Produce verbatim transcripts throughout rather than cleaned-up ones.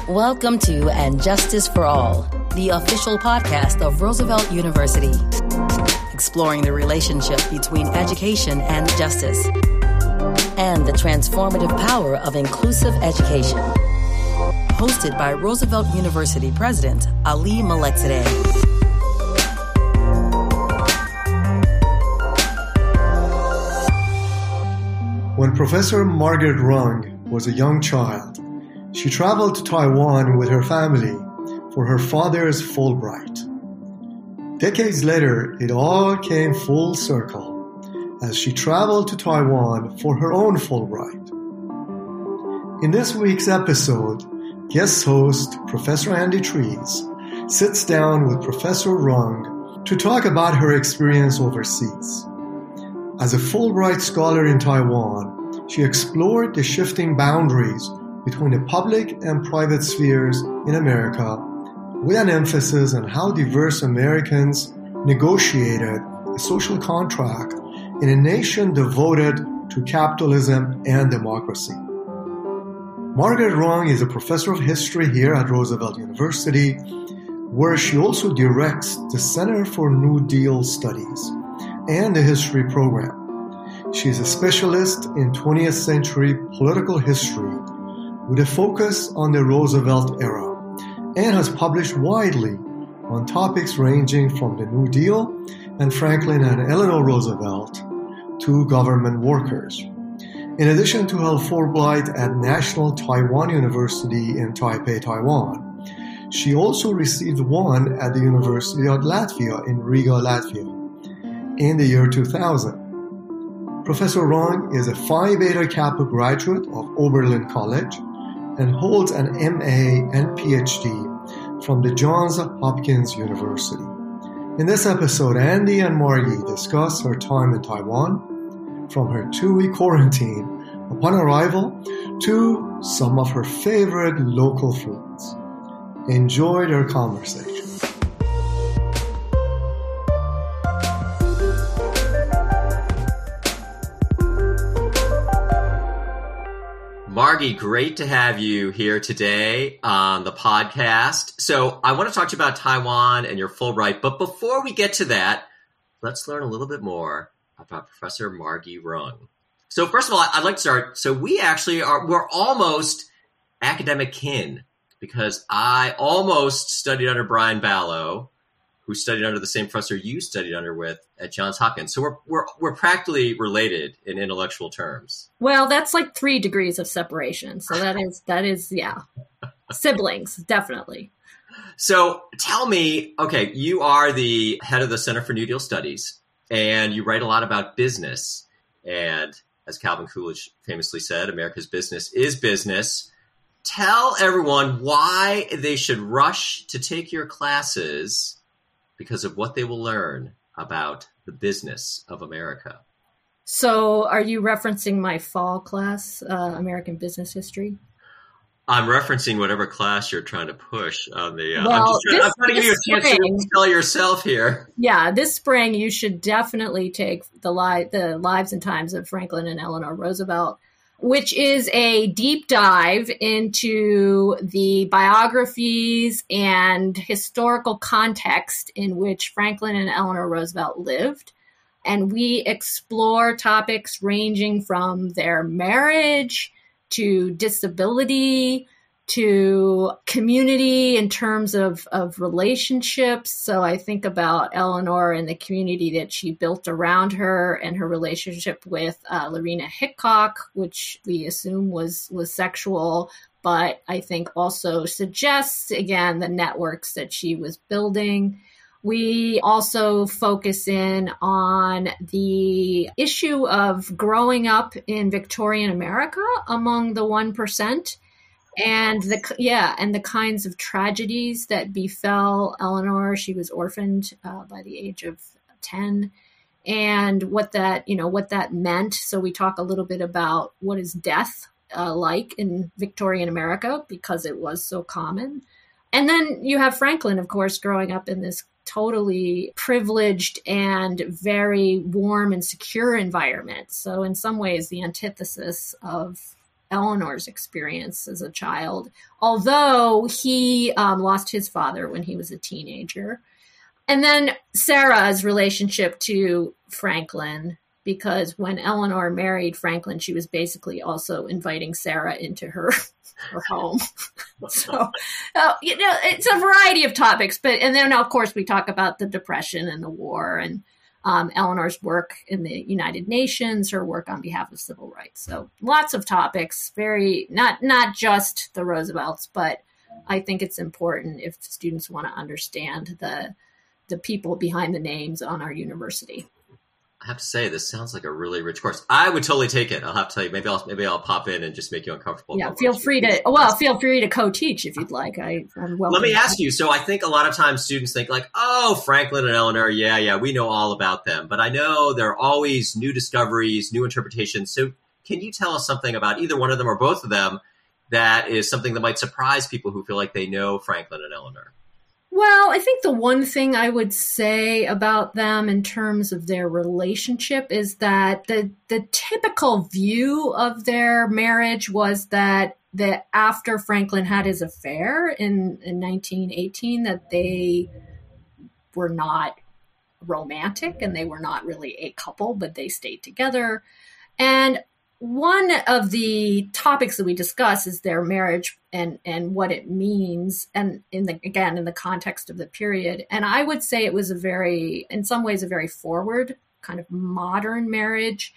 Welcome to And Justice for All, the official podcast of Roosevelt University, exploring the relationship between education and justice, and the transformative power of inclusive education. Hosted by Roosevelt University President Ali Malekzadeh. When Professor Margaret Rung was a young child, she traveled to Taiwan with her family for her father's Fulbright. Decades later, it all came full circle as she traveled to Taiwan for her own Fulbright. In this week's episode, guest host Professor Andy Trees sits down with Professor Rung to talk about her experience overseas. As a Fulbright scholar in Taiwan, she explored the shifting boundaries between the public and private spheres in America, with an emphasis on how diverse Americans negotiated a social contract in a nation devoted to capitalism and democracy. Margaret Rung is a professor of history here at Roosevelt University, where she also directs the Center for New Deal Studies and the History Program. She is a specialist in twentieth century political history with a focus on the Roosevelt era, and has published widely on topics ranging from the New Deal and Franklin and Eleanor Roosevelt to government workers. In addition to her Fulbright at National Taiwan University in Taipei, Taiwan, she also received one at the University of Latvia in Riga, Latvia, in the year two thousand. Professor Rung is a Phi Beta Kappa graduate of Oberlin College and holds an M A and P H D from the Johns Hopkins University. In this episode, Andy and Margie discuss her time in Taiwan, from her two-week quarantine upon arrival to some of her favorite local foods. Enjoy their conversation. Margie, great to have you here today on the podcast. So I want to talk to you about Taiwan and your Fulbright, but before we get to that, let's learn a little bit more about Professor Margie Rung. So first of all, I'd like to start. So we actually are, we're almost academic kin, because I almost studied under Brian Ballow, who studied under the same professor you studied under with at Johns Hopkins. So we're we're we're practically related in intellectual terms. Well, that's like three degrees of separation. So that is that is yeah, siblings, definitely. So tell me, okay, you are the head of the Center for New Deal Studies, and you write a lot about business. And as Calvin Coolidge famously said, America's business is business. Tell everyone why they should rush to take your classes, because of what they will learn about the business of America. So are you referencing my fall class, uh, American Business History? I'm referencing whatever class you're trying to push on the... Uh, well, I'm, just trying, this, I'm trying to give you a chance spring, to tell yourself here. Yeah, this spring you should definitely take the, li- the Lives and Times of Franklin and Eleanor Roosevelt, which is a deep dive into the biographies and historical context in which Franklin and Eleanor Roosevelt lived. And we explore topics ranging from their marriage to disability to community in terms of, of relationships. So I think about Eleanor and the community that she built around her and her relationship with uh, Lorena Hickok, which we assume was, was sexual, but I think also suggests, again, the networks that she was building. We also focus in on the issue of growing up in Victorian America among the one percent. And the yeah, and the kinds of tragedies that befell Eleanor. She was orphaned uh, by the age of ten, and what that you know what that meant. So we talk a little bit about what is death uh, like in Victorian America, because it was so common. And then you have Franklin, of course, growing up in this totally privileged and very warm and secure environment. So in some ways, the antithesis of Eleanor's experience as a child, although he um, lost his father when he was a teenager. And then Sarah's relationship to Franklin, because when Eleanor married Franklin, she was basically also inviting Sarah into her, her home. So, uh, you know, it's a variety of topics. But and then, of course, we talk about the Depression and the war and um, Eleanor's work in the United Nations, her work on behalf of civil rights. So lots of topics, very not not just the Roosevelts, but I think it's important if students want to understand the the people behind the names on our university. I have to say, this sounds like a really rich course. I would totally take it. I'll have to tell you, maybe I'll maybe I'll pop in and just make you uncomfortable. Yeah, feel free to, well, feel free to co-teach if you'd like. I, I'm welcome. Let me ask you. So I think a lot of times students think like, oh, Franklin and Eleanor, yeah, yeah, we know all about them. But I know there are always new discoveries, new interpretations. So can you tell us something about either one of them or both of them that is something that might surprise people who feel like they know Franklin and Eleanor? Well, I think the one thing I would say about them in terms of their relationship is that the the typical view of their marriage was that that after Franklin had his affair in, in nineteen eighteen, that they were not romantic and they were not really a couple, but they stayed together. And one of the topics that we discuss is their marriage and, and what it means. And in the, again, in the context of the period. And I would say it was a very, in some ways, a very forward kind of modern marriage.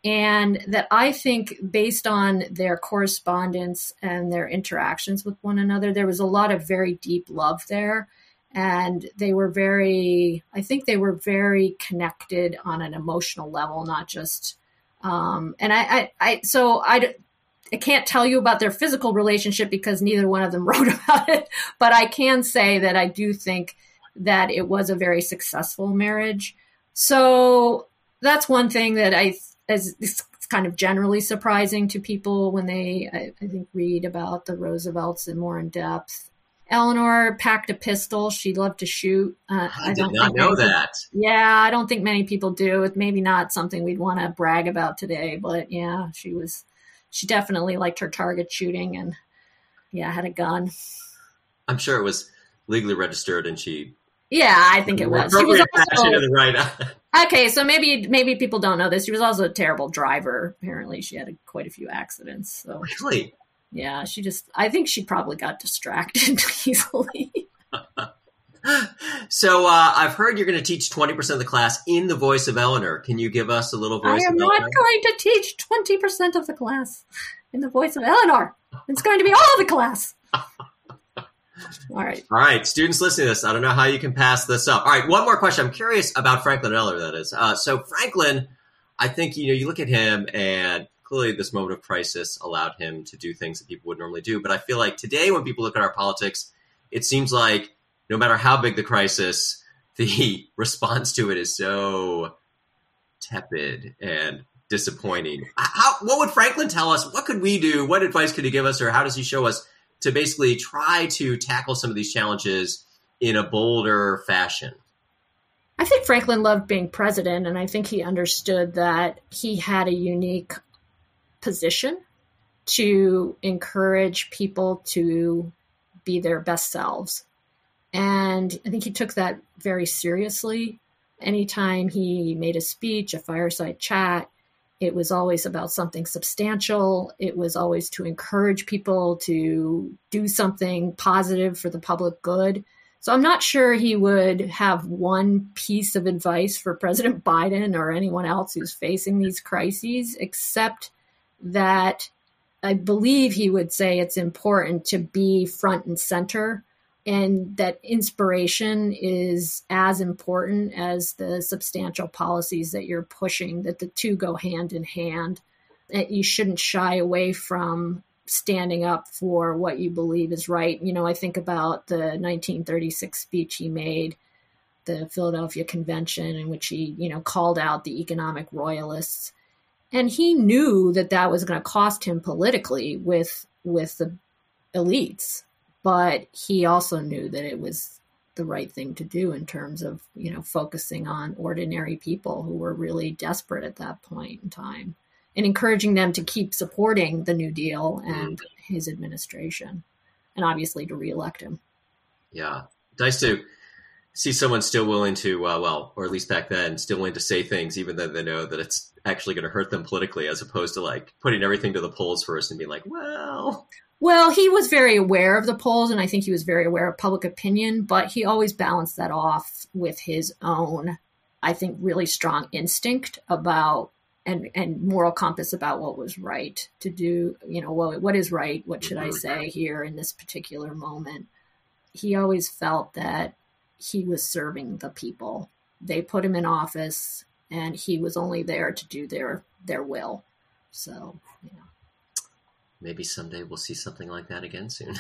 And that I think based on their correspondence and their interactions with one another, there was a lot of very deep love there. And they were very, I think they were very connected on an emotional level, not just Um, and I, I, I, so I, I can't tell you about their physical relationship because neither one of them wrote about it, but I can say that I do think that it was a very successful marriage. So that's one thing that I, as it's kind of generally surprising to people when they, I, I think, read about the Roosevelts in more in depth. Eleanor packed a pistol. She loved to shoot. Uh, I, I did not know that. Yeah, I don't think many people do. It's maybe not something we'd want to brag about today, but yeah, she was, she definitely liked her target shooting and yeah, had a gun. I'm sure it was legally registered and she. Yeah, I think it was. She was also, right. Okay, so maybe maybe people don't know this. She was also a terrible driver. Apparently she had a, quite a few accidents. So. Really? Yeah, she just, I think she probably got distracted easily. So uh, I've heard you're going to teach twenty percent of the class in the voice of Eleanor. Can you give us a little voice I am of not Eleanor? going to teach twenty percent of the class in the voice of Eleanor. It's going to be all the class. All right. All right, students listening to this, I don't know how you can pass this up. All right, one more question. I'm curious about Franklin and Eleanor, that is. Uh, so Franklin, I think, you know, you look at him and clearly this moment of crisis allowed him to do things that people would normally do. But I feel like today when people look at our politics, it seems like no matter how big the crisis, the response to it is so tepid and disappointing. How, what would Franklin tell us? What could we do? What advice could he give us? Or how does he show us to basically try to tackle some of these challenges in a bolder fashion? I think Franklin loved being president, and I think he understood that he had a unique position to encourage people to be their best selves. And I think he took that very seriously. Anytime he made a speech, a fireside chat, it was always about something substantial. It was always to encourage people to do something positive for the public good. So I'm not sure he would have one piece of advice for President Biden or anyone else who's facing these crises, except that I believe he would say it's important to be front and center, and that inspiration is as important as the substantial policies that you're pushing, that the two go hand in hand, that you shouldn't shy away from standing up for what you believe is right. You know, I think about the nineteen thirty-six speech he made, the Philadelphia Convention, in which he, you know, called out the economic royalists. And he knew that that was going to cost him politically with with the elites. But he also knew that it was the right thing to do in terms of, you know, focusing on ordinary people who were really desperate at that point in time. and encouraging them to keep supporting the New Deal and his administration, and obviously to reelect him. Yeah. Nice to see someone still willing to, uh, well, or at least back then, still willing to say things, even though they know that it's actually going to hurt them politically, as opposed to like putting everything to the polls first and being like, well. Well, he was very aware of the polls, and I think he was very aware of public opinion, but he always balanced that off with his own, I think, really strong instinct about and, and moral compass about what was right to do. You know, what, what is right? What should I say here in this particular moment? He always felt that he was serving the people. They put him in office, and he was only there to do their their will. So, you know. Maybe someday we'll see something like that again soon.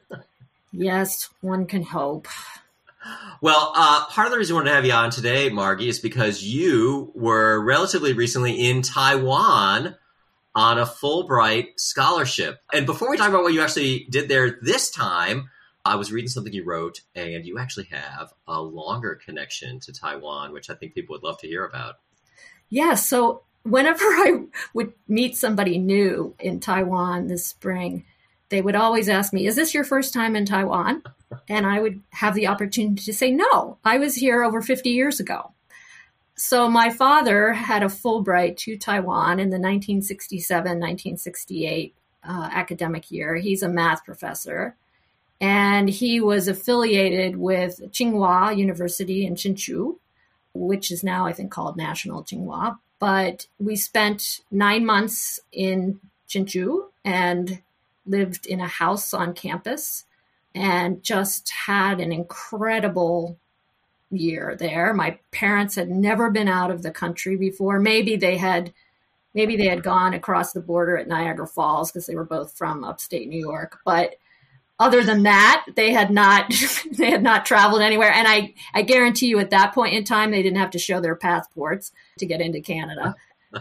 Yes, one can hope. Well, uh, part of the reason I wanted to have you on today, Margie, is because you were relatively recently in Taiwan on a Fulbright scholarship. And before we talk about what you actually did there this time, I was reading something you wrote, and you actually have a longer connection to Taiwan, which I think people would love to hear about. Yeah, so whenever I would meet somebody new in Taiwan this spring, they would always ask me, is this your first time in Taiwan? And I would have the opportunity to say, no, I was here over fifty years ago. So my father had a Fulbright to Taiwan in the nineteen sixty-seven nineteen sixty-eight uh, academic year. He's a math professor, and he was affiliated with Tsinghua University in Hsinchu, which is now, I think, called National Tsinghua. But we spent nine months in Hsinchu and lived in a house on campus and just had an incredible year there. My parents had never been out of the country before. Maybe they had, maybe they had gone across the border at Niagara Falls because they were both from upstate New York. But other than that, they had not, they had not traveled anywhere. And I, I guarantee you at that point in time, they didn't have to show their passports to get into Canada.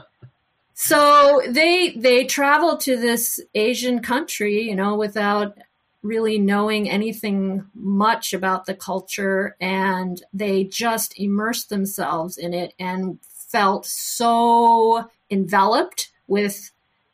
So they, they traveled to this Asian country, you know, without really knowing anything much about the culture, and they just immersed themselves in it and felt so enveloped with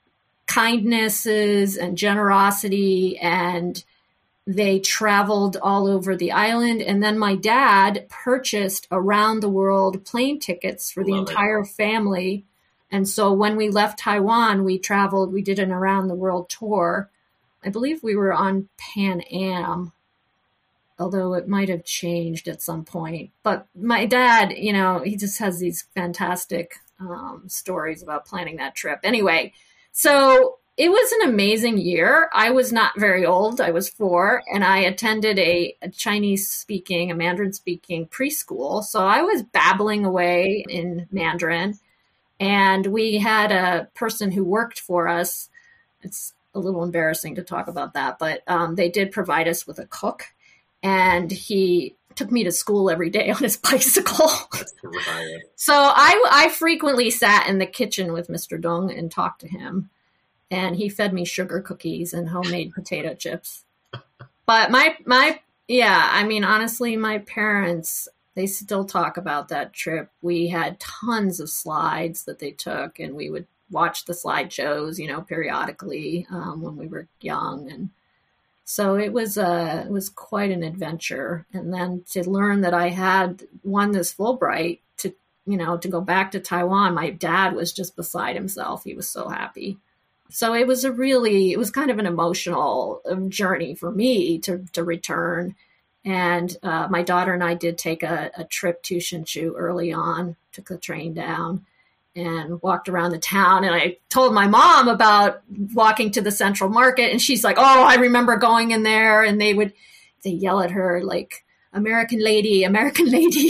kindnesses and generosity, and they traveled all over the island. And then my dad purchased around the world plane tickets for the Love entire it. family. And so when we left Taiwan, we traveled, we did an around the world tour. I believe we were on Pan Am, although it might have changed at some point. But my dad, you know, he just has these fantastic um, stories about planning that trip. Anyway, so it was an amazing year. I was not very old. I was four, and I attended a, a Chinese-speaking, a Mandarin-speaking preschool. So I was babbling away in Mandarin, and we had a person who worked for us. It's a little embarrassing to talk about that, but um, they did provide us with a cook, and he took me to school every day on his bicycle. Right. So I, I frequently sat in the kitchen with Mister Dong and talked to him, and he fed me sugar cookies and homemade potato chips. But my, my, yeah, I mean, honestly, my parents, they still talk about that trip. We had tons of slides that they took, and we would watch the slideshows, you know, periodically um, when we were young. And so it was uh, it was quite an adventure. And then to learn that I had won this Fulbright to, you know, to go back to Taiwan, my dad was just beside himself. He was so happy. So it was a really, it was kind of an emotional journey for me to, to return. And uh, my daughter and I did take a, a trip to Hsinchu early on, took the train down and walked around the town. And I told my mom about walking to the Central Market, and she's like, oh, I remember going in there. And they would, they yell at her like, American lady, American lady,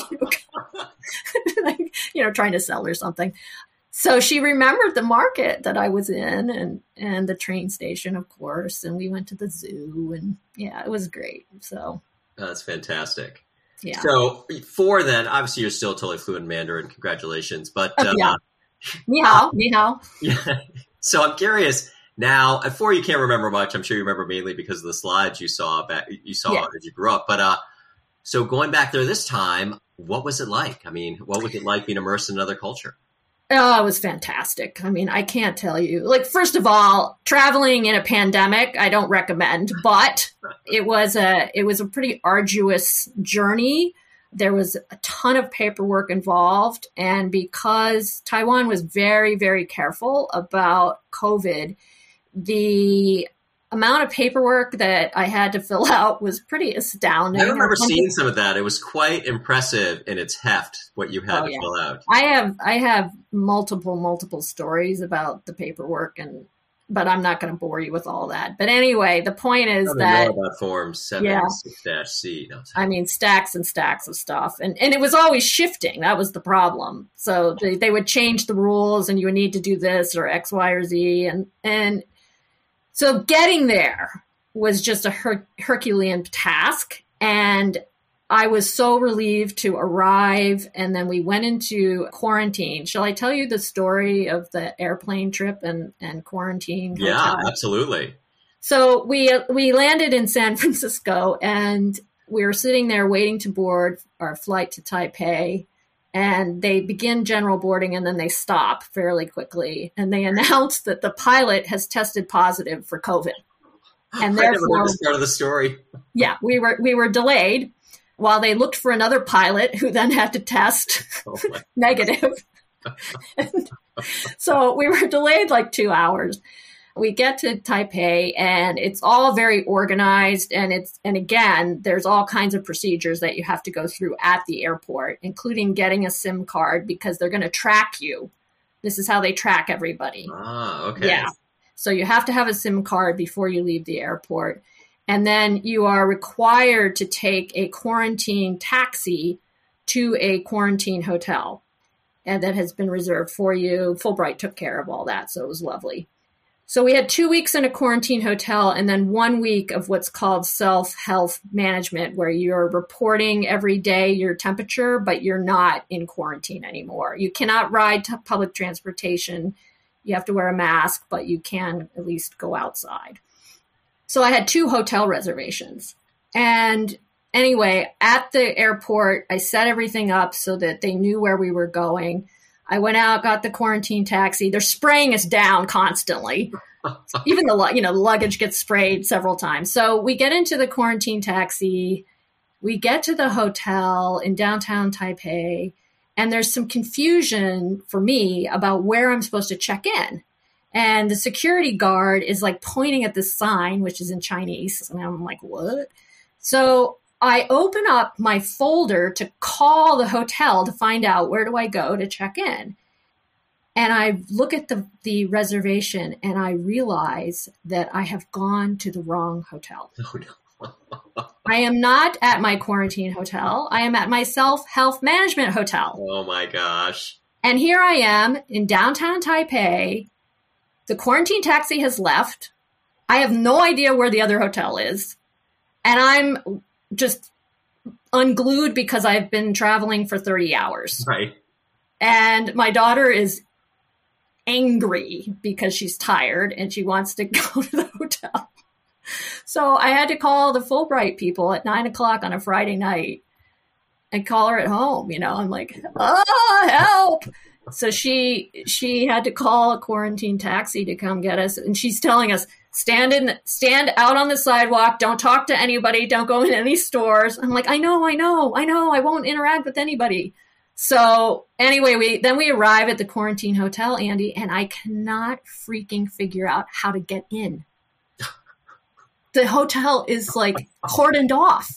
like, you know, trying to sell her something. So she remembered the market that I was in, and, and the train station, of course. And we went to the zoo, and yeah, it was great. So that's fantastic. Yeah. So for then, obviously you're still totally fluent in Mandarin. Congratulations. But uh, yeah. Ni hao, ni hao. Yeah. So I'm curious now. At four, you can't remember much. I'm sure you remember mainly because of the slides you saw back. You saw Yeah. as you grew up. But uh, so going back there this time, what was it like? I mean, what was it like being immersed in another culture? Oh, it was fantastic. I mean, I can't tell you. Like, first of all, traveling in a pandemic, I don't recommend, but it was a it was a pretty arduous journey. There was a ton of paperwork involved, and because Taiwan was very, very careful about COVID, the amount of paperwork that I had to fill out was pretty astounding. I remember seeing some of that. It was quite impressive in its heft, what you had oh, to yeah. fill out. I have I have multiple, multiple stories about the paperwork, and but I'm not going to bore you with all that. But anyway, the point is I that know about Form seven dash C. Yeah, I mean, stacks and stacks of stuff. And, and it was always shifting. That was the problem. So they, they would change the rules, and you would need to do this or X, Y, or Z. And, and so getting there was just a her- Herculean task. And I was so relieved to arrive. And then we went into quarantine. Shall I tell you the story of the airplane trip and, and quarantine? Yeah, hotel? Absolutely. So we we landed in San Francisco, and we were sitting there waiting to board our flight to Taipei. And they begin general boarding, and then they stop fairly quickly. And they announce that the pilot has tested positive for COVID. And I never heard this part of the story. Yeah, we were we were delayed while they looked for another pilot who then had to test oh negative. So we were delayed like two hours. We get to Taipei, and it's all very organized. And it's and again, there's all kinds of procedures that you have to go through at the airport, including getting a SIM card because they're going to track you. This is how they track everybody. Ah, okay. Yeah. So you have to have a SIM card before you leave the airport. And then you are required to take a quarantine taxi to a quarantine hotel. And that has been reserved for you. Fulbright took care of all that, so it was lovely. So we had two weeks in a quarantine hotel and then one week of what's called self-health management, where you're reporting every day your temperature, but you're not in quarantine anymore. You cannot ride t- public transportation. You have to wear a mask, but you can at least go outside. So I had two hotel reservations. And anyway, at the airport, I set everything up so that they knew where we were going. I went out, got the quarantine taxi. They're spraying us down constantly. Even the, you know, the luggage gets sprayed several times. So we get into the quarantine taxi. We get to the hotel in downtown Taipei, and there's some confusion for me about where I'm supposed to check in. And the security guard is like pointing at this sign, which is in Chinese. And I'm like, what? So I open up my folder to call the hotel to find out where do I go to check in. And I look at the, the reservation and I realize that I have gone to the wrong hotel. Oh, no. I am not at my quarantine hotel. I am at my self-health management hotel. Oh my gosh. And here I am in downtown Taipei. The quarantine taxi has left. I have no idea where the other hotel is. And I'm just unglued because I've been traveling for thirty hours. Right. And my daughter is angry because she's tired and she wants to go to the hotel. So I had to call the Fulbright people at nine o'clock on a Friday night and call her at home. You know, I'm like, oh, help. So she she had to call a quarantine taxi to come get us. And she's telling us, stand in, stand out on the sidewalk. Don't talk to anybody. Don't go in any stores. I'm like, I know, I know, I know. I won't interact with anybody. So anyway, we then we arrive at the quarantine hotel, Andy, and I cannot freaking figure out how to get in. The hotel is like cordoned off.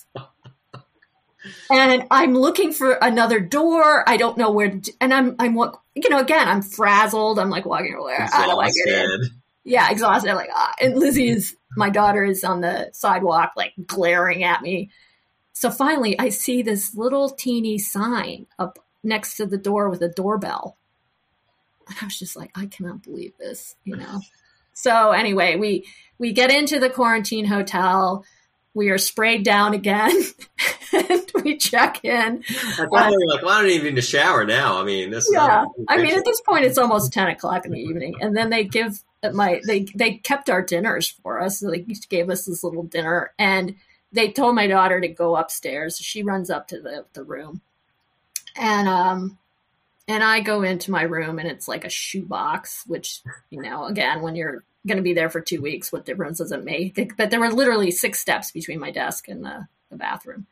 And I'm looking for another door. I don't know where to, and I'm, I'm, you know, again, I'm frazzled. I'm like walking away. How do I get in? Yeah, exhausted. I'm like, ah. And Lizzie is, my daughter is on the sidewalk, like glaring at me. So finally I see this little teeny sign up next to the door with a doorbell. And I was just like, I cannot believe this, you know? So anyway, we, we get into the quarantine hotel. We are sprayed down again. And we check in. I thought they were like, well, I don't even need to shower now. I mean, this yeah. is I mean, at this point, it's almost ten o'clock in the evening. And then they give my, they, they kept our dinners for us. So they gave us this little dinner. And they told my daughter to go upstairs. She runs up to the, the room. And um, And I go into my room and it's like a shoebox, which, you know, again, when you're going to be there for two weeks, what difference does it make? But there were literally six steps between my desk and the, the bathroom.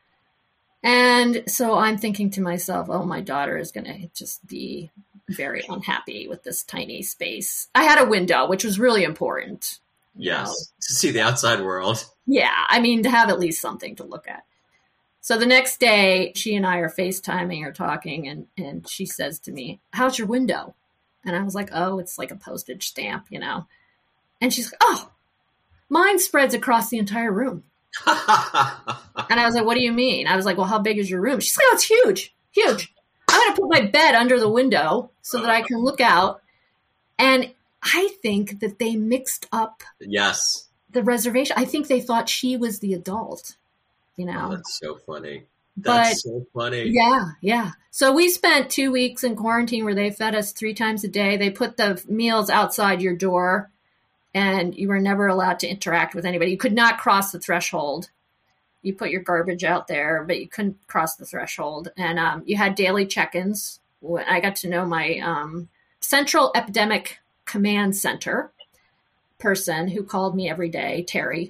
And so I'm thinking to myself, oh, my daughter is going to just be very unhappy with this tiny space. I had a window, which was really important. Yes, know. To see the outside world. Yeah, I mean, to have at least something to look at. So the next day, she and I are FaceTiming or talking, and, and she says to me, how's your window? And I was like, oh, it's like a postage stamp, you know. And she's like, oh, mine spreads across the entire room. And I was like, what do you mean? I was like, well, how big is your room? She's like, oh, it's huge, huge. I'm going to put my bed under the window so that I can look out. And I think that they mixed up yes. the reservation. I think they thought she was the adult. You know, oh, that's so funny. That's but, so funny. Yeah, yeah. So we spent two weeks in quarantine where they fed us three times a day. They put the meals outside your door, and you were never allowed to interact with anybody. You could not cross the threshold. You put your garbage out there, but you couldn't cross the threshold. And um, you had daily check-ins. I got to know my um, Central Epidemic Command Center person who called me every day, Terry,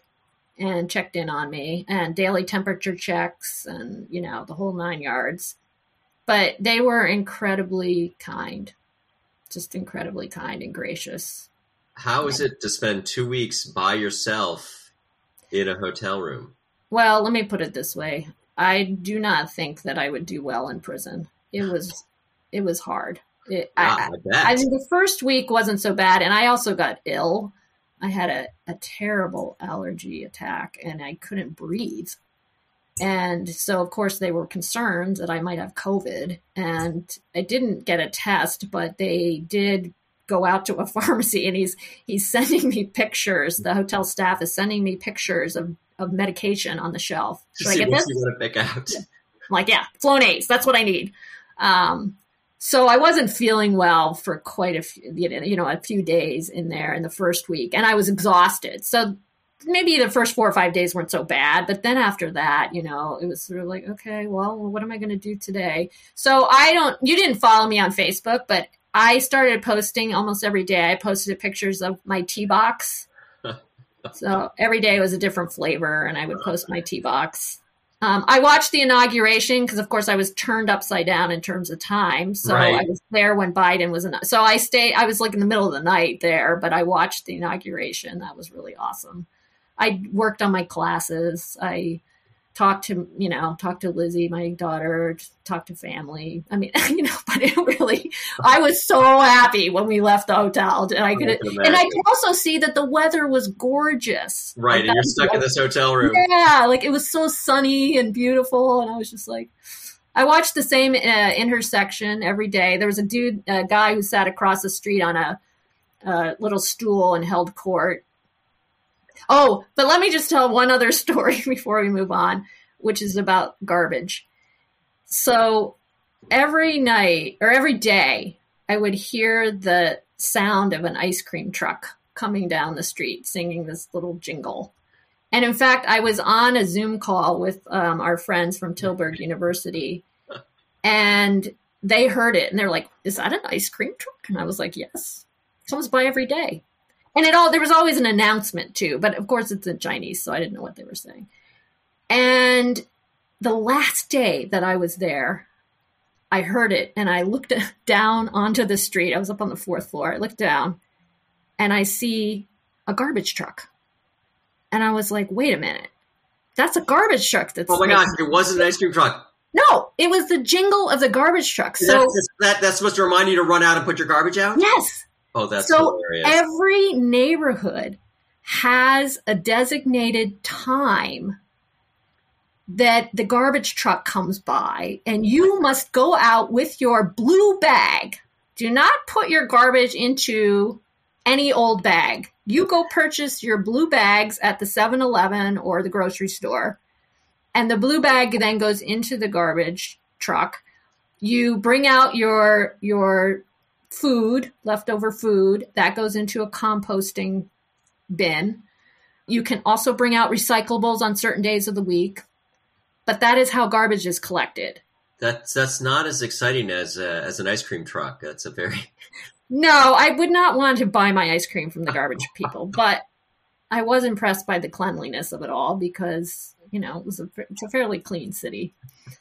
and checked in on me, and daily temperature checks and, you know, the whole nine yards. But they were incredibly kind, just incredibly kind and gracious. How is it to spend two weeks by yourself in a hotel room? Well, let me put it this way. I do not think that I would do well in prison. It was, it was hard. It, yeah, I, I bet. I mean, the first week wasn't so bad, and I also got ill. I had a, a terrible allergy attack and I couldn't breathe. And so, of course, they were concerned that I might have COVID. And I didn't get a test, but they did go out to a pharmacy, and he's he's sending me pictures. The hotel staff is sending me pictures of, of medication on the shelf. To Should see I get what this? you want to pick out. I'm like, yeah, Flonase. That's what I need. Um, So I wasn't feeling well for quite a few, you know, a few days in there in the first week, and I was exhausted. So maybe the first four or five days weren't so bad, but then after that, you know, it was sort of like, okay, well, what am I going to do today? So I don't, you didn't follow me on Facebook, but I started posting almost every day. I posted pictures of my tea box. So every day was a different flavor, and I would post my tea box. Um, I watched the inauguration because, of course, I was turned upside down in terms of time. So right. I was there when Biden was in. So I stayed. I was like in the middle of the night there, but I watched the inauguration. That was really awesome. I worked on my classes. I talked to, you know, talked to Lizzie, my daughter, talked to family. I mean, you know, but it really, I was so happy when we left the hotel. And I could, I and I could also see that the weather was gorgeous. Right. Like, and you're stuck like, in this hotel room. Yeah. Like it was so sunny and beautiful. And I was just like, I watched the same uh, intersection every day. There was a dude, a guy who sat across the street on a, a little stool and held court. Oh, but let me just tell one other story before we move on, which is about garbage. So every night or every day, I would hear the sound of an ice cream truck coming down the street, singing this little jingle. And in fact, I was on a Zoom call with um, our friends from Tilburg University, and they heard it, and they're like, is that an ice cream truck? And I was like, yes. Comes by every day. And it all, there was always an announcement too, but of course it's in Chinese, so I didn't know what they were saying. And the last day that I was there, I heard it, and I looked down onto the street. I was up on the fourth floor. I looked down, and I see a garbage truck. And I was like, wait a minute. That's a garbage truck. That's oh my gosh, it wasn't an ice cream truck. No, it was the jingle of the garbage truck. So that's, that, that's supposed to remind you to run out and put your garbage out? Yes. Oh, that's so hilarious. Every neighborhood has a designated time that the garbage truck comes by, and you must go out with your blue bag. Do not put your garbage into any old bag. You go purchase your blue bags at the seven eleven or the grocery store, and the blue bag then goes into the garbage truck. You bring out your your food, leftover food, that goes into a composting bin. You can also bring out recyclables on certain days of the week, but that is how garbage is collected. That's that's not as exciting as uh, as an ice cream truck. That's a very No, I would not want to buy my ice cream from the garbage people, but I was impressed by the cleanliness of it all because, you know, it was a, it's a fairly clean city.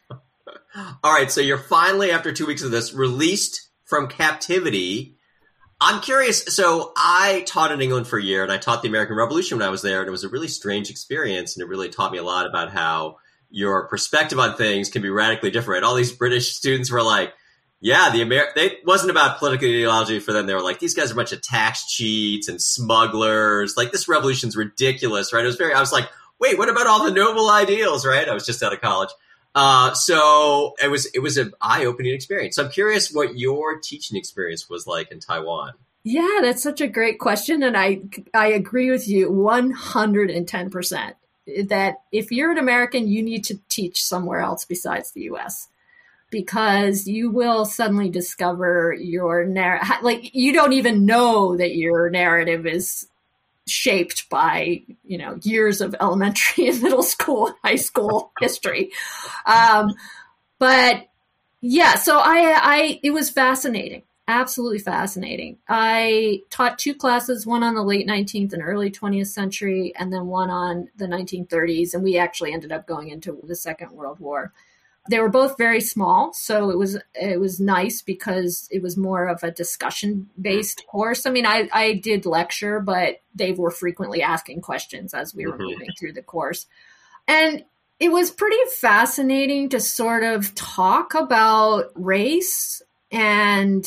All right, so you're finally, after two weeks of this, released from captivity. I'm curious. So I taught in England for a year, and I taught the American Revolution when I was there, and it was a really strange experience, and it really taught me a lot about how your perspective on things can be radically different. All these British students were like, yeah, the Amer- they it wasn't about political ideology for them. They were like, these guys are a bunch of tax cheats and smugglers. Like, this revolution's ridiculous, right? It was very, I was like, wait, what about all the noble ideals, right? I was just out of college. Uh, so it was, it was an eye-opening experience. So I'm curious what your teaching experience was like in Taiwan. Yeah, that's such a great question. And I, I agree with you one hundred ten percent that if you're an American, you need to teach somewhere else besides the U S, because you will suddenly discover your narrative, like you don't even know that your narrative is shaped by, you know, years of elementary and middle school, high school history. Um, but yeah, so I, I, it was fascinating, absolutely fascinating. I taught two classes, one on the late nineteenth and early twentieth century, and then one on the nineteen thirties. And we actually ended up going into the Second World War. They were both very small, so it was it was nice because it was more of a discussion-based course. I mean, I, I did lecture, but they were frequently asking questions as we were mm-hmm. moving through the course. And it was pretty fascinating to sort of talk about race and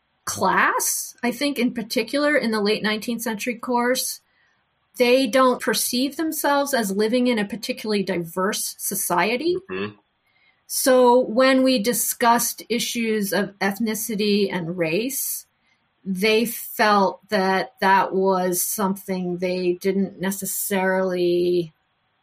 class. I think in particular in the late nineteenth century course, they don't perceive themselves as living in a particularly diverse society. Mm-hmm. So when we discussed issues of ethnicity and race, they felt that that was something they didn't necessarily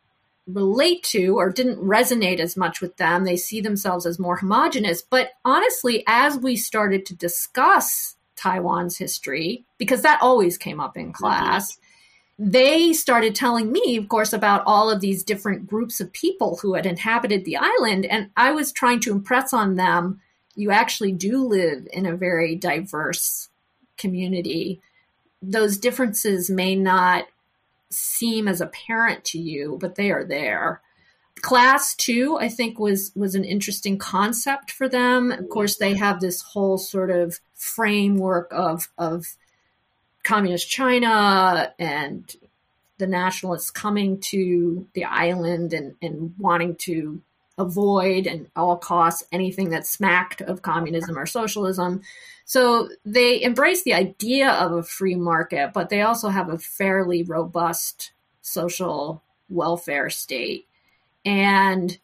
relate to or didn't resonate as much with them. They see themselves as more homogenous. But honestly, as we started to discuss Taiwan's history, because that always came up in class, mm-hmm. they started telling me, of course, about all of these different groups of people who had inhabited the island. And I was trying to impress on them, you actually do live in a very diverse community. Those differences may not seem as apparent to you, but they are there. Class, too, I think was, was an interesting concept for them. Of course, they have this whole sort of framework of, of communist China and the nationalists coming to the island and, and wanting to avoid at all costs anything that smacked of communism or socialism. So they embrace the idea of a free market, but they also have a fairly robust social welfare state. And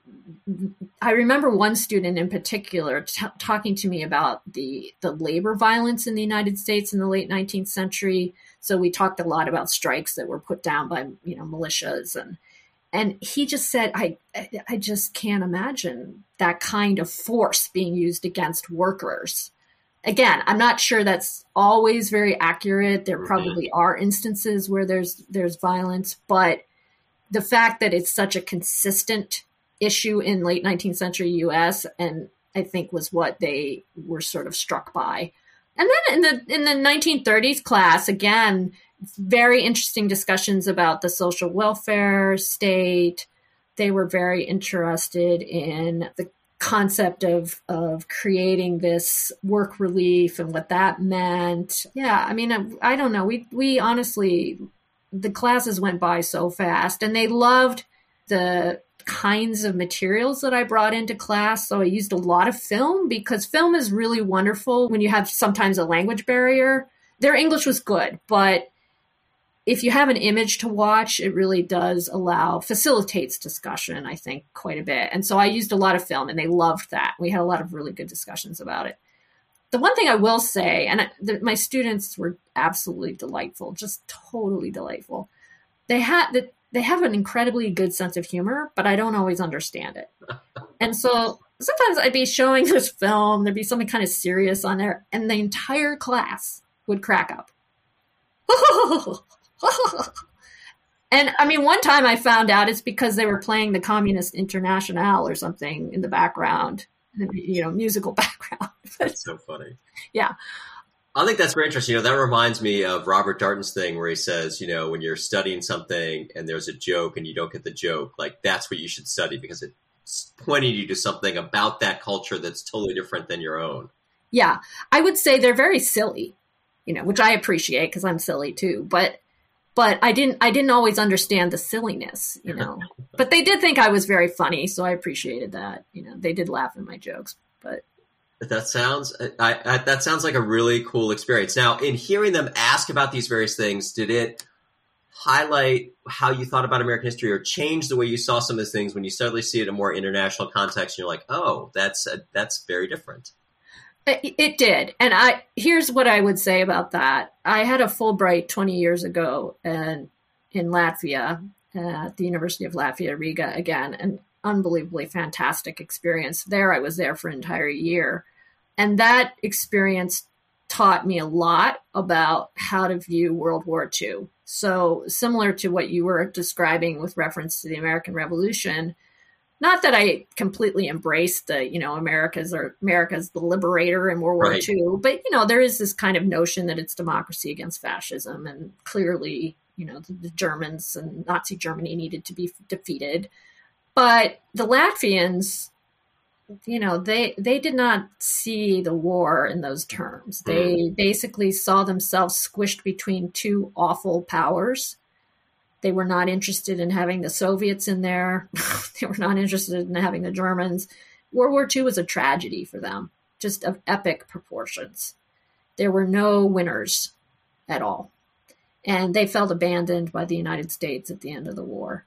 I remember one student in particular t- talking to me about the, the labor violence in the United States in the late nineteenth century. So we talked a lot about strikes that were put down by, you know, militias. And and he just said, I, I just can't imagine that kind of force being used against workers. Again, I'm not sure that's always very accurate. There probably are instances where there's there's violence, but the fact that it's such a consistent issue in late nineteenth century U S, and I think was what they were sort of struck by. And then in the in the nineteen thirties class, again, very interesting discussions about the social welfare state. They were very interested in the concept of of creating this work relief and what that meant. Yeah, I mean, I, I don't know. We we honestly, the classes went by so fast, and they loved the kinds of materials that I brought into class. So I used a lot of film because film is really wonderful when you have sometimes a language barrier. Their English was good, but if you have an image to watch, it really does allow, facilitates discussion, I think, quite a bit. And so I used a lot of film, and they loved that. We had a lot of really good discussions about it. The one thing I will say, and I, the, my students were absolutely delightful, just totally delightful. They had the, they have an incredibly good sense of humor, but I don't always understand it. And so sometimes I'd be showing this film, there'd be something kind of serious on there, and the entire class would crack up. And I mean, one time I found out it's because they were playing the Communist Internationale or something in the background, you know, musical background. That's so funny. Yeah. I think that's very interesting. You know, that reminds me of Robert Darnton's thing where he says, you know, when you're studying something and there's a joke and you don't get the joke, like that's what you should study because it's pointing you to something about that culture that's totally different than your own. Yeah. I would say they're very silly, you know, which I appreciate because I'm silly too. But But I didn't I didn't always understand the silliness, you know. But they did think I was very funny, so I appreciated that. You know, they did laugh at my jokes. But that sounds I, I, that sounds like a really cool experience. Now, in hearing them ask about these various things, did it highlight how you thought about American history or change the way you saw some of these things when you suddenly see it in a more international context and you're like, oh, that's a, that's very different? It, it did. And I here's what I would say about that. I had a Fulbright twenty years ago and in Latvia, uh, at the University of Latvia, Riga, again, an unbelievably fantastic experience. There, I was there for an entire year. And that experience taught me a lot about how to view World War Two. So similar to what you were describing with reference to the American Revolution, not that I completely embraced the, you know, America's or America's the liberator in World War Right. Two, but, you know, there is this kind of notion that it's democracy against fascism. And clearly, you know, the, the Germans and Nazi Germany needed to be defeated. But the Latvians, you know, they, they did not see the war in those terms. They Mm. basically saw themselves squished between two awful powers. They were not interested in having the Soviets in there. They were not interested in having the Germans. World War Two was a tragedy for them, just of epic proportions. There were no winners at all. And they felt abandoned by the United States at the end of the war.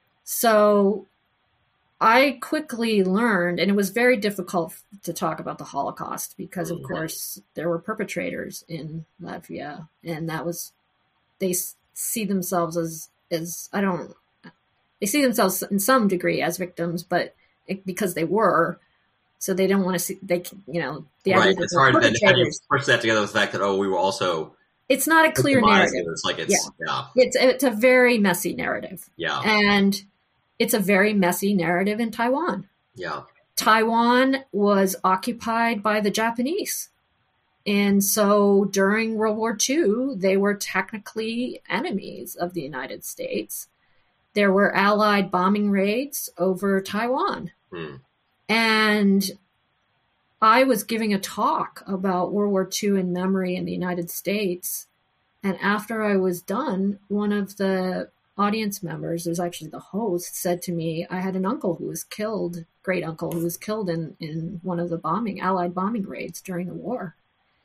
So I quickly learned, and it was very difficult to talk about the Holocaust because, of course, there were perpetrators in Latvia. And that was, they see themselves as is I don't they see themselves in some degree as victims, but it, because they were, so they don't want to see they you know the Right. idea that It's they're hard then how do you perpetrators- push that together with the fact that oh we were also it's not a clear victimized, narrative. and It's like it's yeah It's it's a very messy narrative, yeah and it's a very messy narrative in Taiwan. yeah Taiwan was occupied by the Japanese. And so during World War Two, they were technically enemies of the United States. There were Allied bombing raids over Taiwan. Hmm. And I was giving a talk about World War Two in memory in the United States. And after I was done, one of the audience members, it was actually the host, said to me, I had an uncle who was killed, great uncle who was killed in, in one of the bombing, Allied bombing raids during the war.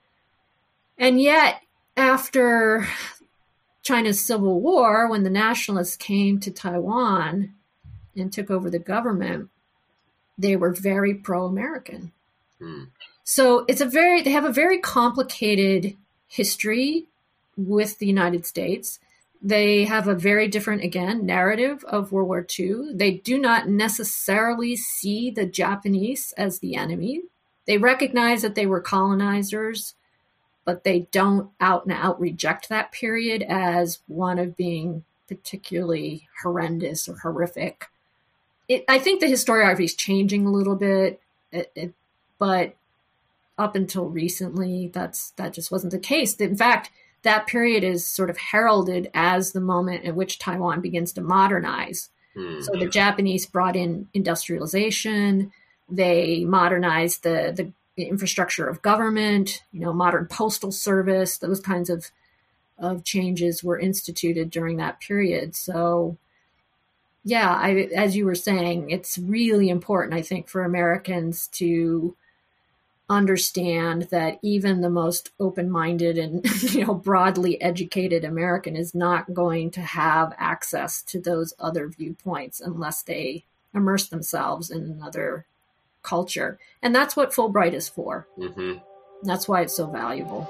And yet, after China's Civil War, when the nationalists came to Taiwan and took over the government, they were very pro-American. Hmm. So it's a very, they have a very complicated history with the United States. They have a very different, again, narrative of World War Two. They do not necessarily see the Japanese as the enemy. They recognize that they were colonizers, but they don't out and out reject that period as one of being particularly horrendous or horrific. It, I think the historiography is changing a little bit, it, it, but up until recently, that's that just wasn't the case. In fact, that period is sort of heralded as the moment at which Taiwan begins to modernize. Hmm. So the Japanese brought in industrialization. They modernized the, the infrastructure of government, you know, modern postal service. Those kinds of, of changes were instituted during that period. So, yeah, I, as you were saying, it's really important, I think, for Americans to understand that even the most open-minded and, you know, broadly educated American is not going to have access to those other viewpoints unless they immerse themselves in another culture. And that's what Fulbright is for. Mm-hmm. That's why it's so valuable.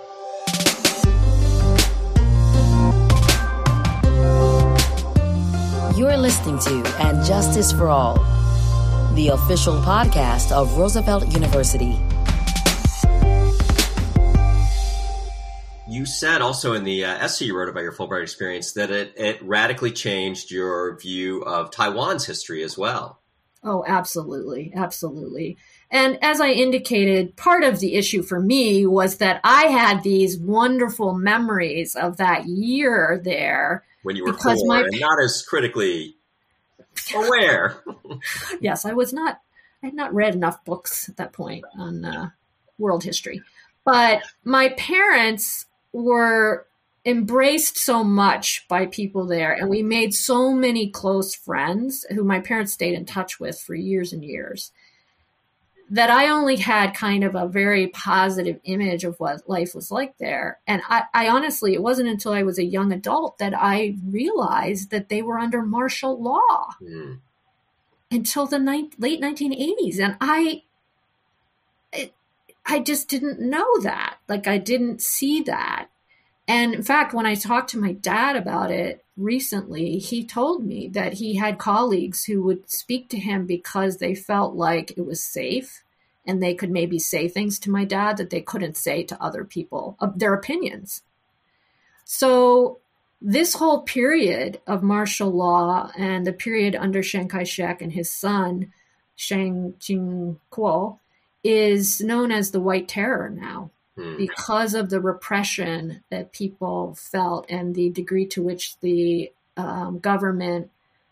You're listening to And Justice for All, the official podcast of Roosevelt University. You you said also in the uh, essay you wrote about your Fulbright experience that it, it radically changed your view of Taiwan's history as well. Oh, absolutely. Absolutely. And as I indicated, part of the issue for me was that I had these wonderful memories of that year there. When you were four my... and not as critically aware. Yes, I was not, I had not read enough books at that point on uh, world history. But my parents were embraced so much by people there, and we made so many close friends who my parents stayed in touch with for years and years, that I only had kind of a very positive image of what life was like there. And I, I honestly, it wasn't until I was a young adult that I realized that they were under martial law mm. until the ni- late nineteen eighties. And I... It, I just didn't know that. Like, I didn't see that. And in fact, when I talked to my dad about it recently, he told me that he had colleagues who would speak to him because they felt like it was safe and they could maybe say things to my dad that they couldn't say to other people, of their opinions. So this whole period of martial law and the period under Chiang Kai-shek and his son, Chiang Ching-kuo, is known as the White Terror now hmm. because of the repression that people felt and the degree to which the um, government,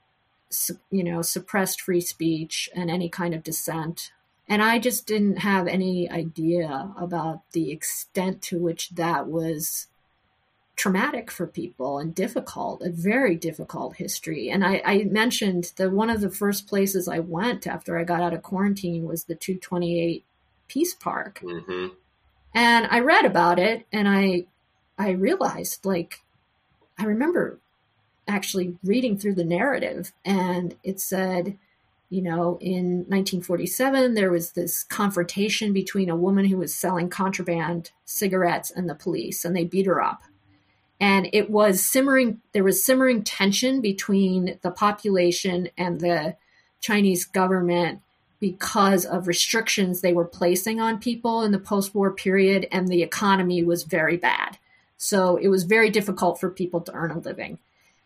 you know, suppressed free speech and any kind of dissent. And I just didn't have any idea about the extent to which that was traumatic for people and difficult, a very difficult history. And I, I mentioned that one of the first places I went after I got out of quarantine was the two twenty-eight Peace Park. Mm-hmm. And I read about it and I, I realized, like, I remember actually reading through the narrative, and it said, you know, in nineteen forty-seven, there was this confrontation between a woman who was selling contraband cigarettes and the police, and they beat her up. And it was simmering, there was simmering tension between the population and the Chinese government because of restrictions they were placing on people in the post-war period, and the economy was very bad. So it was very difficult for people to earn a living.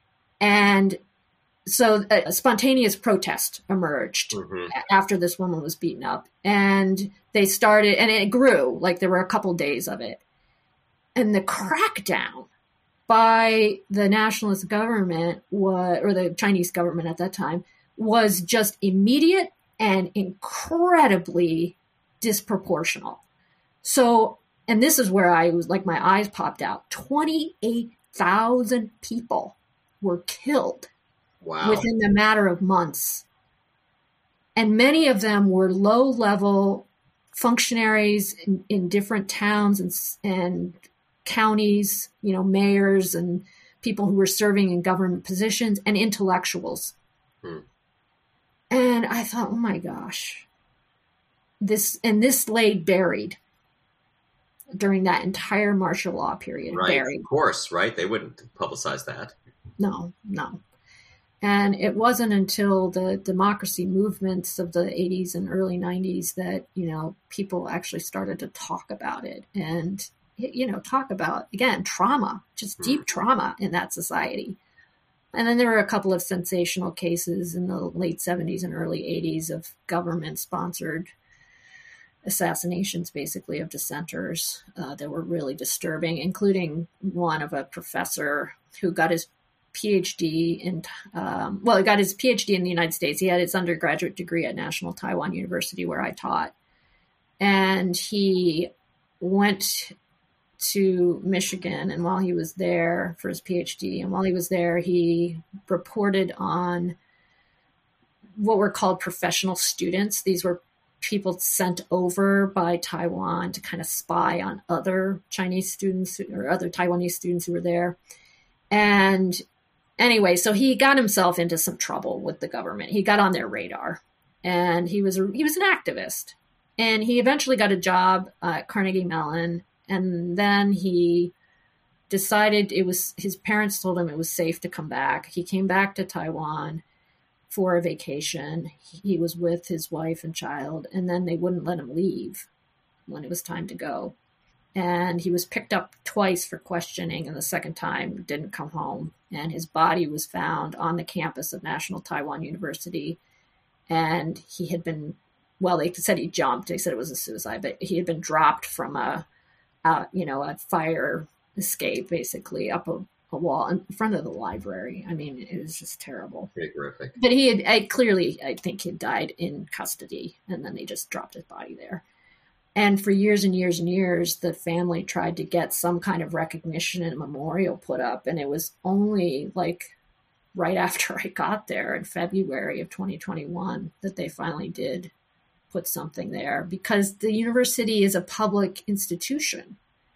And so a, a spontaneous protest emerged mm-hmm. after this woman was beaten up. And they started, and it grew, like there were a couple days of it. And the crackdown by the nationalist government was, or the Chinese government at that time, was just immediate and incredibly disproportional. So, and this is where I was like, my eyes popped out. twenty-eight thousand people were killed wow. within the matter of months. And many of them were low-level functionaries in, in different towns and, and counties, you know, mayors and people who were serving in government positions, and intellectuals. Hmm. And I thought, oh my gosh, this, and this lay buried during that entire martial law period. Right, buried. Of course, right? They wouldn't publicize that. No, no. And it wasn't until the democracy movements of the eighties and early nineties that, you know, people actually started to talk about it and, you know, talk about, again, trauma, just mm. deep trauma in that society. And then there were a couple of sensational cases in the late seventies and early eighties of government-sponsored assassinations, basically, of dissenters uh, that were really disturbing, including one of a professor who got his P H D in, um, well, he got his P H D in the United States. He had his undergraduate degree at National Taiwan University, where I taught. And he went to Michigan, and while he was there for his P H D, and while he was there, he reported on what were called professional students. These were people sent over by Taiwan to kind of spy on other Chinese students or other Taiwanese students who were there. And anyway, so he got himself into some trouble with the government. He got on their radar, and he was a, he was an activist. And he eventually got a job at Carnegie Mellon. And then he decided it was, his parents told him it was safe to come back. He came back to Taiwan for a vacation. He was with his wife and child, and then they wouldn't let him leave when it was time to go. And he was picked up twice for questioning, and the second time didn't come home. And his body was found on the campus of National Taiwan University. And he had been, well, they said he jumped. They said it was a suicide, but he had been dropped from a, a you know, a fire escape, basically, up a, a wall in front of the library. I mean, it was just terrible. Pretty horrific. But he had, I, clearly, I think he died in custody, and then they just dropped his body there. And for years and years and years, the family tried to get some kind of recognition and a memorial put up. And it was only like right after I got there in February of twenty twenty-one that they finally did put something there, because the university is a public institution.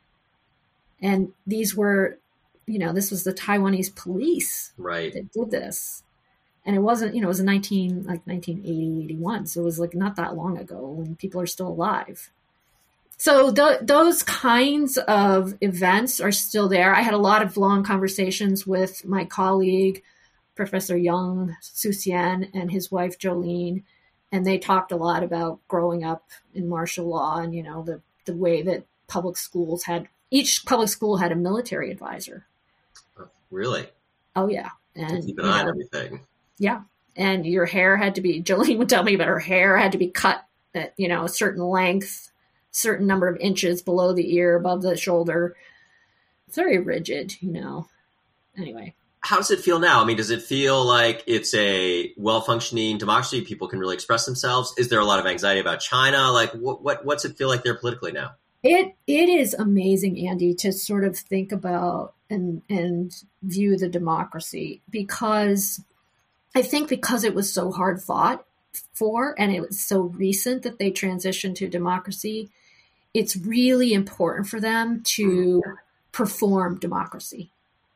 And these were, you know, this was the Taiwanese police right. that did this. And it wasn't, you know, it was in nineteen, like nineteen eighty, eighty-one. So it was like not that long ago when people are still alive. So th- those kinds of events are still there. I had a lot of long conversations with my colleague, Professor Young Susian, and his wife, Jolene, and they talked a lot about growing up in martial law and, you know, the, the way that public schools had, each public school had a military advisor. Oh, really? Oh, yeah. And to keep an eye on everything. Yeah. And your hair had to be, Jolene would tell me about her hair had to be cut at, you know, a certain length, certain number of inches below the ear, above the shoulder. It's very rigid, you know. Anyway. How does it feel now? I mean, does it feel like it's a well-functioning democracy? People can really express themselves? Is there a lot of anxiety about China? Like, what, what what's it feel like there politically now? It it is amazing, Andy, to sort of think about and and view the democracy, because I think because it was so hard fought for and it was so recent that they transitioned to democracy, it's really important for them to perform democracy.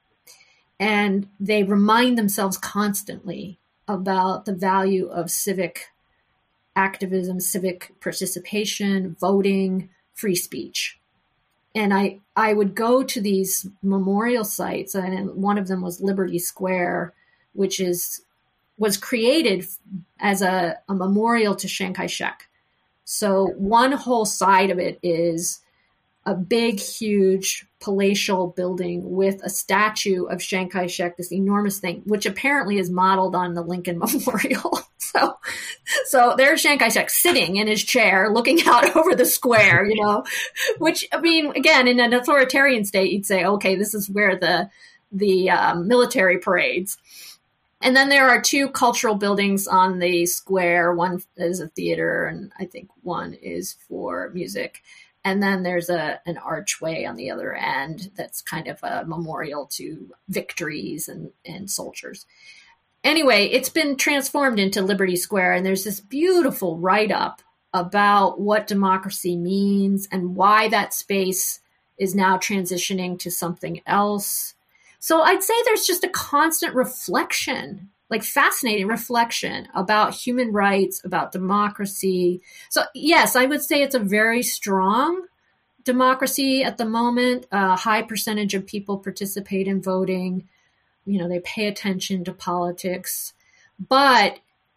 And they remind themselves constantly about the value of civic activism, civic participation, voting, free speech. And I, I would go to these memorial sites, and one of them was Liberty Square, which is was created as a, a memorial to Chiang Kai-shek. So one whole side of it is a big, huge palatial building with a statue of Chiang Kai-shek, this enormous thing, which apparently is modeled on the Lincoln Memorial. so, so there's Chiang Kai-shek sitting in his chair, looking out over the square, you know, which, I mean, again, in an authoritarian state, you'd say, okay, this is where the, the um, military parades. And then there are two cultural buildings on the square. One is a theater, and I think one is for music. And then there's a an archway on the other end that's kind of a memorial to victories and, and soldiers. Anyway, it's been transformed into Liberty Square, and there's this beautiful write-up about what democracy means and why that space is now transitioning to something else. So I'd say there's just a constant reflection, like fascinating reflection about human rights, about democracy. So yes, I would say it's a very strong democracy at the moment. A high percentage of people participate in voting. You know, they pay attention to politics. But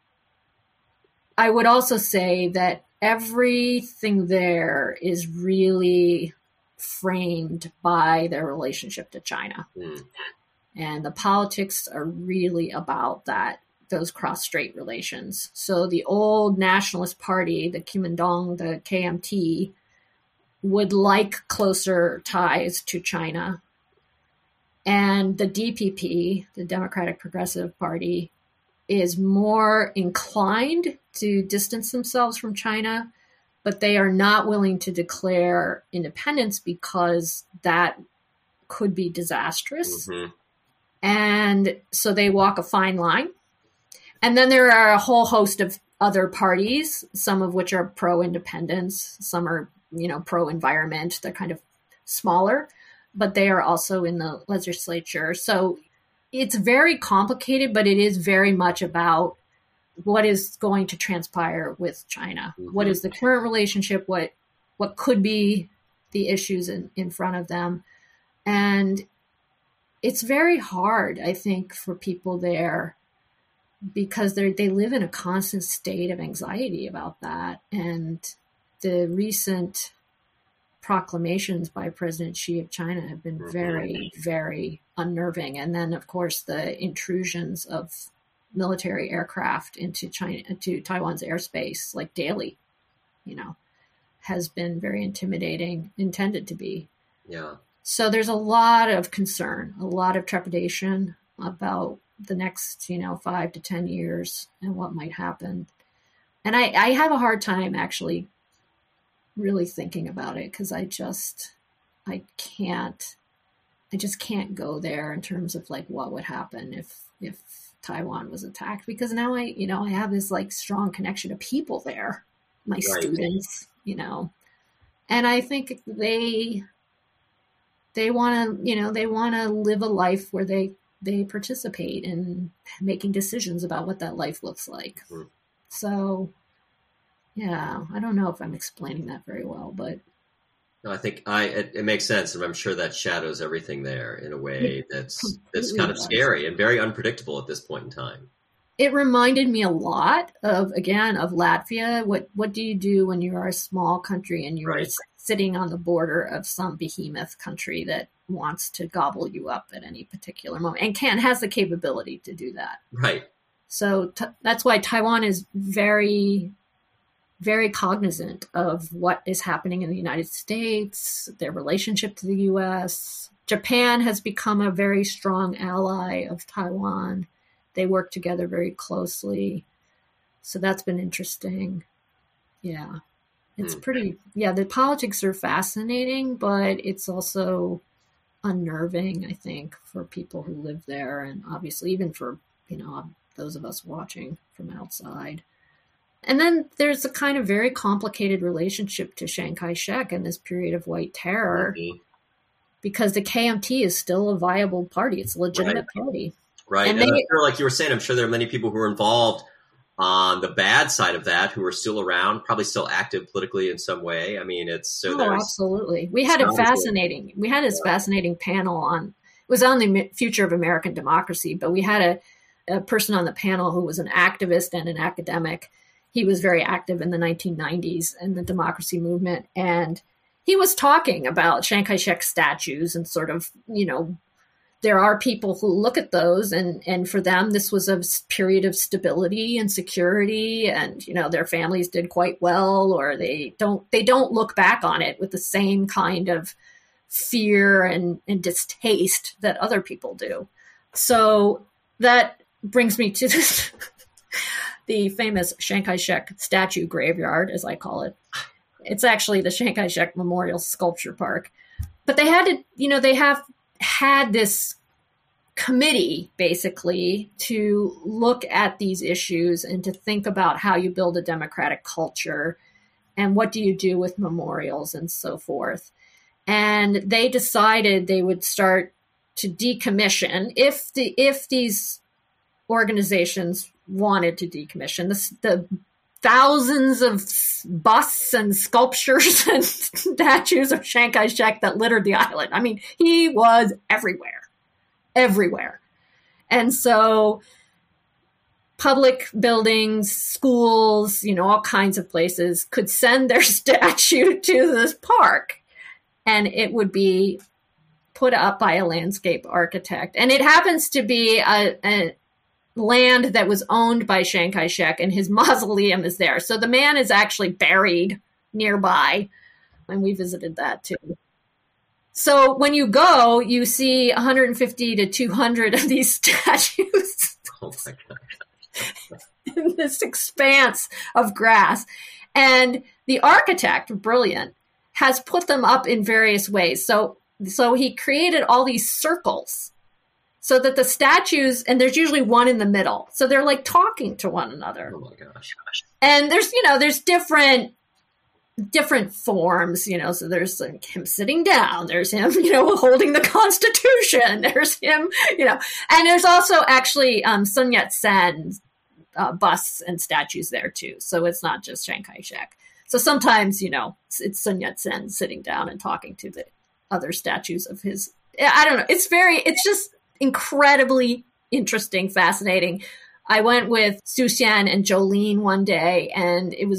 I would also say that everything there is really framed by their relationship to China. Mm. And the politics are really about that, those cross-strait relations. So the old nationalist party, the Kuomintang, the K M T, would like closer ties to China. And the D P P, the Democratic Progressive Party, is more inclined to distance themselves from China, but they are not willing to declare independence because that could be disastrous. Mm-hmm. And so they walk a fine line. And then there are a whole host of other parties, some of which are pro-independence, some are, you know, pro-environment. They're kind of smaller, but they are also in the legislature. So it's very complicated, but it is very much about what is going to transpire with China. Mm-hmm. What is the current relationship? What what could be the issues in, in front of them? And it's very hard, I think, for people there because they they live in a constant state of anxiety about that. And the recent proclamations by President Xi of China have been very, very unnerving. And then, of course, the intrusions of military aircraft into China, into Taiwan's airspace, like daily, you know, has been very intimidating, intended to be. Yeah. So there's a lot of concern, a lot of trepidation about the next, you know, five to ten years and what might happen. And I, I have a hard time actually really thinking about it because I just, I can't, I just can't go there in terms of like what would happen if, if Taiwan was attacked, because now I, you know, I have this like strong connection to people there, my Right. students, you know, and I think they, they want to, you know, they want to live a life where they, they participate in making decisions about what that life looks like. Mm. So, yeah, I don't know if I'm explaining that very well, but No, I think I it, it makes sense, and I'm sure that shadows everything there in a way that's that's completely kind of does. scary and very unpredictable at this point in time. It reminded me a lot of, again, of Latvia. What what do you do when you are a small country and you are Right. s- sitting on the border of some behemoth country that wants to gobble you up at any particular moment and can has the capability to do that? Right. So t- that's why Taiwan is very, very cognizant of what is happening in the United States, their relationship to the U S. Japan has become a very strong ally of Taiwan. They work together very closely. So that's been interesting. Yeah. It's Hmm. pretty, yeah, the politics are fascinating, but it's also unnerving, I think, for people who live there. And obviously, even for, you know, those of us watching from outside. And then there's a kind of very complicated relationship to Chiang Kai-shek in this period of white terror, Mhm. because the K M T is still a viable party. It's a legitimate party. Right. And And, they- I'm sure, like you were saying, I'm sure there are many people who are involved on the bad side of that who are still around, probably still active politically in some way. I mean, it's so Oh, there's absolutely. We had a Sounds good. fascinating, we had this fascinating panel on, it was on the mi- future of American democracy, but we had a, a person on the panel who was an activist and an academic. He was very active in the nineteen nineties in the democracy movement. And he was talking about Chiang Kai-shek statues and sort of, you know, there are people who look at those and, and for them, this was a s- period of stability and security, and, you know, their families did quite well, or they don't, they don't look back on it with the same kind of fear and, and distaste that other people do. So that brings me to this, the famous Chiang Kai-shek statue graveyard, as I call it. It's actually the Chiang Kai-shek Memorial Sculpture Park. But they had to, you know, they have had this committee basically to look at these issues and to think about how you build a democratic culture and what do you do with memorials and so forth. And they decided they would start to decommission if the if these organizations wanted to decommission the, the thousands of busts and sculptures and statues of Chiang Kai-shek that littered the island. I mean, he was everywhere, everywhere. And so public buildings, schools, you know, all kinds of places could send their statue to this park, and it would be put up by a landscape architect. And it happens to be a, a land that was owned by Chiang Kai-shek, and his mausoleum is there. So the man is actually buried nearby, and we visited that too. So when you go, you see one hundred fifty to two hundred of these statues oh my God. in this expanse of grass. And the architect, brilliant, has put them up in various ways. So, so he created all these circles so that the statues, and there's usually one in the middle. So they're like talking to one another. Oh my gosh. And there's, you know, there's different, different forms, you know, so there's like him sitting down, there's him, you know, holding the Constitution, there's him, you know, and there's also actually um, Sun Yat-sen uh, busts and statues there too. So it's not just Chiang Kai-shek. So sometimes, you know, it's, it's Sun Yat-sen sitting down and talking to the other statues of his, I don't know. It's very, it's just incredibly interesting, fascinating. I went with Su Xian and Jolene one day, and it was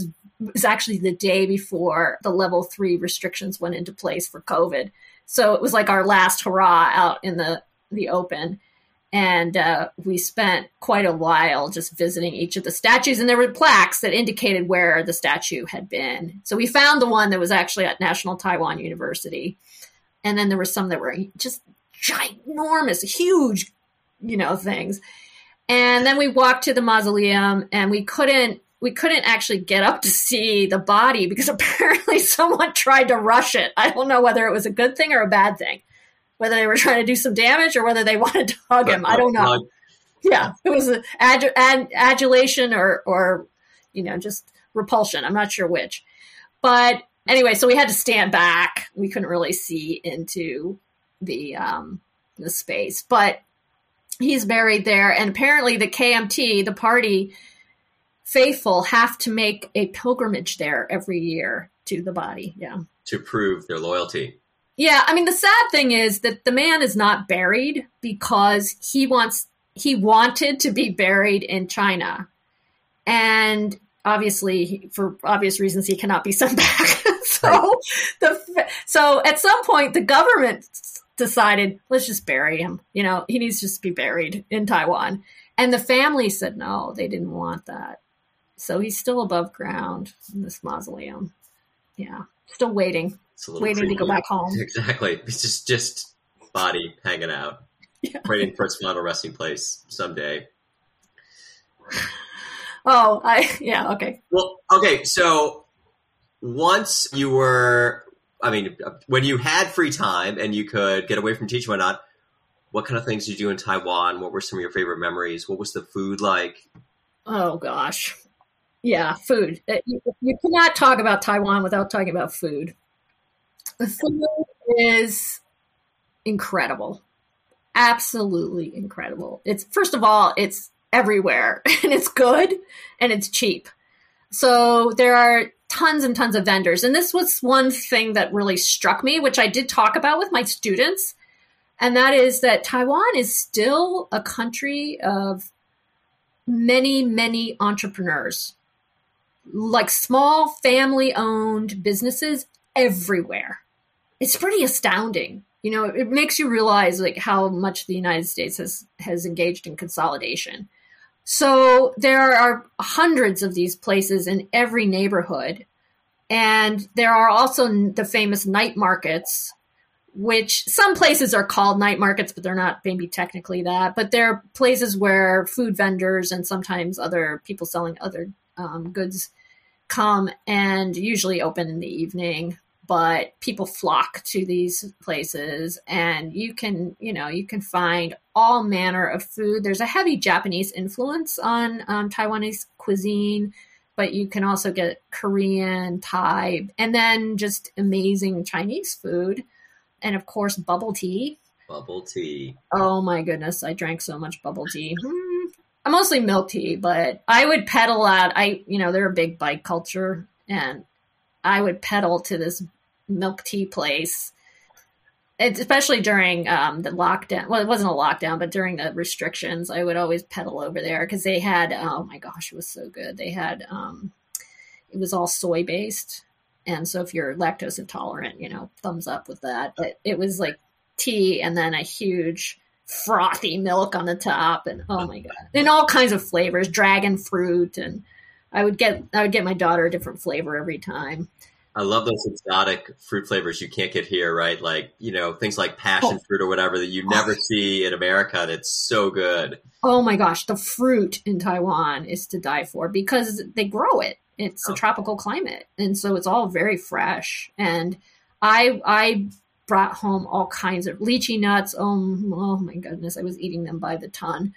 was actually the day before the level three restrictions went into place for COVID. So it was like our last hurrah out in the, the open. And uh, we spent quite a while just visiting each of the statues. And there were plaques that indicated where the statue had been. So we found the one that was actually at National Taiwan University. And then there were some that were just ginormous, huge, you know, things. And then we walked to the mausoleum, and we couldn't we couldn't actually get up to see the body because apparently someone tried to rush it. I don't know whether it was a good thing or a bad thing, whether they were trying to do some damage or whether they wanted to hug him. I don't know. Yeah, it was an ad, ad, adulation or, or, you know, just repulsion. I'm not sure which. But anyway, so we had to stand back. We couldn't really see into the um, the space. But he's buried there. And apparently the K M T, the party faithful, have to make a pilgrimage there every year to the body. Yeah. To prove their loyalty. Yeah. I mean, the sad thing is that the man is not buried because he wants, he wanted to be buried in China. And obviously, for obvious reasons, he cannot be sent back. so Right. the, so at some point, the government decided, let's just bury him. You know, he needs to just be buried in Taiwan. And the family said, no, they didn't want that. So he's still above ground in this mausoleum. Yeah. Still waiting, It's a little waiting creepy. to go back home. Exactly. It's just, just body hanging out, Yeah. waiting for its final resting place someday. Oh, I, yeah. Okay. Well, okay. So once you were, I mean, when you had free time and you could get away from teaching and whatnot, what kind of things did you do in Taiwan? What were some of your favorite memories? What was the food like? Oh gosh. Yeah. Food. Uh, You, you cannot talk about Taiwan without talking about food. The food is incredible. Absolutely incredible. It's, first of all, it's everywhere and it's good and it's cheap. So there are tons and tons of vendors. And this was one thing that really struck me, which I did talk about with my students. And that is that Taiwan is still a country of many, many entrepreneurs, like small family owned businesses everywhere. It's pretty astounding. You know, it makes you realize like how much the United States has, has engaged in consolidation. So there are hundreds of these places in every neighborhood. And there are also the famous night markets, which some places are called night markets, but they're not maybe technically that. But they're places where food vendors and sometimes other people selling other um, goods come, and usually open in the evening. But people flock to these places, and you can, you know, you can find all manner of food. There's a heavy Japanese influence on um, Taiwanese cuisine, but you can also get Korean, Thai, and then just amazing Chinese food. And of course, bubble tea. Bubble tea. Oh my goodness, I drank so much bubble tea. Hmm. Mostly milk tea, but I would pedal out. I, you know, they're a big bike culture, and I would pedal to this milk tea place, it's especially during um, the lockdown. Well, it wasn't a lockdown, but during the restrictions, I would always pedal over there because they had, oh my gosh, it was so good. They had, um, it was all soy based. And so if you're lactose intolerant, you know, thumbs up with that. But it was like tea and then a huge frothy milk on the top. And oh my God, and all kinds of flavors, dragon fruit. And I would get, I would get my daughter a different flavor every time. I love those exotic fruit flavors you can't get here, right? Like, you know, things like passion Oh. fruit or whatever that you never see in America. And it's so good. Oh my gosh, the fruit in Taiwan is to die for because they grow it. It's a Oh. tropical climate. And so it's all very fresh. And I I brought home all kinds of lychee nuts. Oh, oh my goodness, I was eating them by the ton.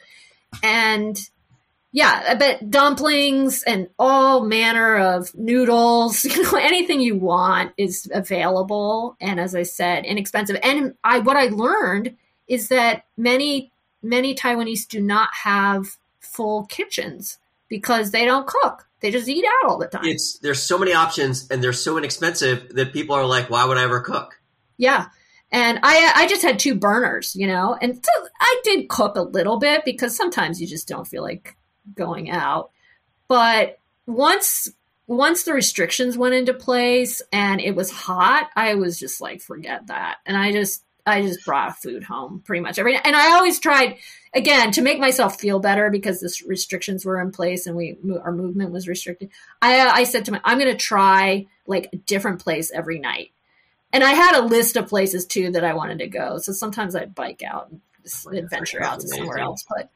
And yeah, but dumplings and all manner of noodles, you know, anything you want is available. And as I said, inexpensive. And I, what I learned is that many, many Taiwanese do not have full kitchens because they don't cook. They just eat out all the time. It's there's so many options and they're so inexpensive that people are like, why would I ever cook? Yeah. And I I just had two burners, you know, and so I did cook a little bit because sometimes you just don't feel like going out. But once once the restrictions went into place and it was hot, I was just like, forget that. And I just, I just brought food home pretty much every night. And I always tried, again, to make myself feel better because the restrictions were in place and we, our movement was restricted. I, I said to my, I'm going to try like a different place every night. And I had a list of places too that I wanted to go. So sometimes I'd bike out and just adventure out to somewhere else. But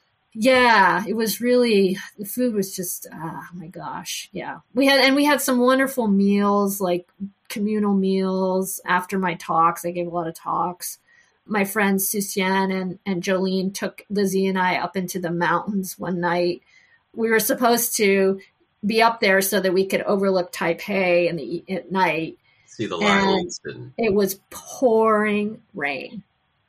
yeah, it was really, the food was just, oh my gosh. Yeah. We had, and we had some wonderful meals, like communal meals after my talks. I gave a lot of talks. My friends Susian and, and Jolene took Lizzie and I up into the mountains one night. We were supposed to be up there so that we could overlook Taipei in the, at night. See the lights. And, and it was pouring rain.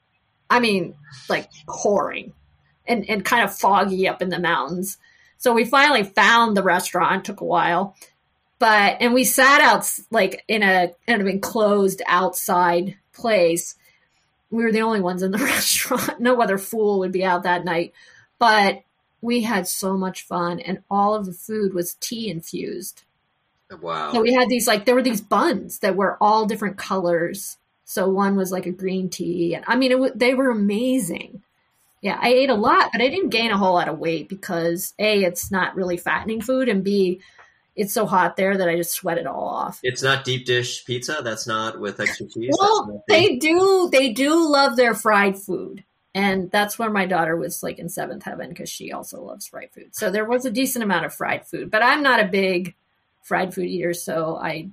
I mean, like pouring. And, and kind of foggy up in the mountains. So we finally found the restaurant. It took a while. But, and we sat out like in a kind of enclosed outside place. We were the only ones in the restaurant. No other fool would be out that night. But we had so much fun. And all of the food was tea infused. Wow. So we had these, like, there were these buns that were all different colors. So one was like a green tea. And I mean, it w- they were amazing. Yeah, I ate a lot, but I didn't gain a whole lot of weight because A, it's not really fattening food, and B, it's so hot there that I just sweat it all off. It's not deep dish pizza? That's not with extra cheese? Well, they do, they do love their fried food. And that's where my daughter was like in seventh heaven because she also loves fried food. So there was a decent amount of fried food, but I'm not a big fried food eater, so I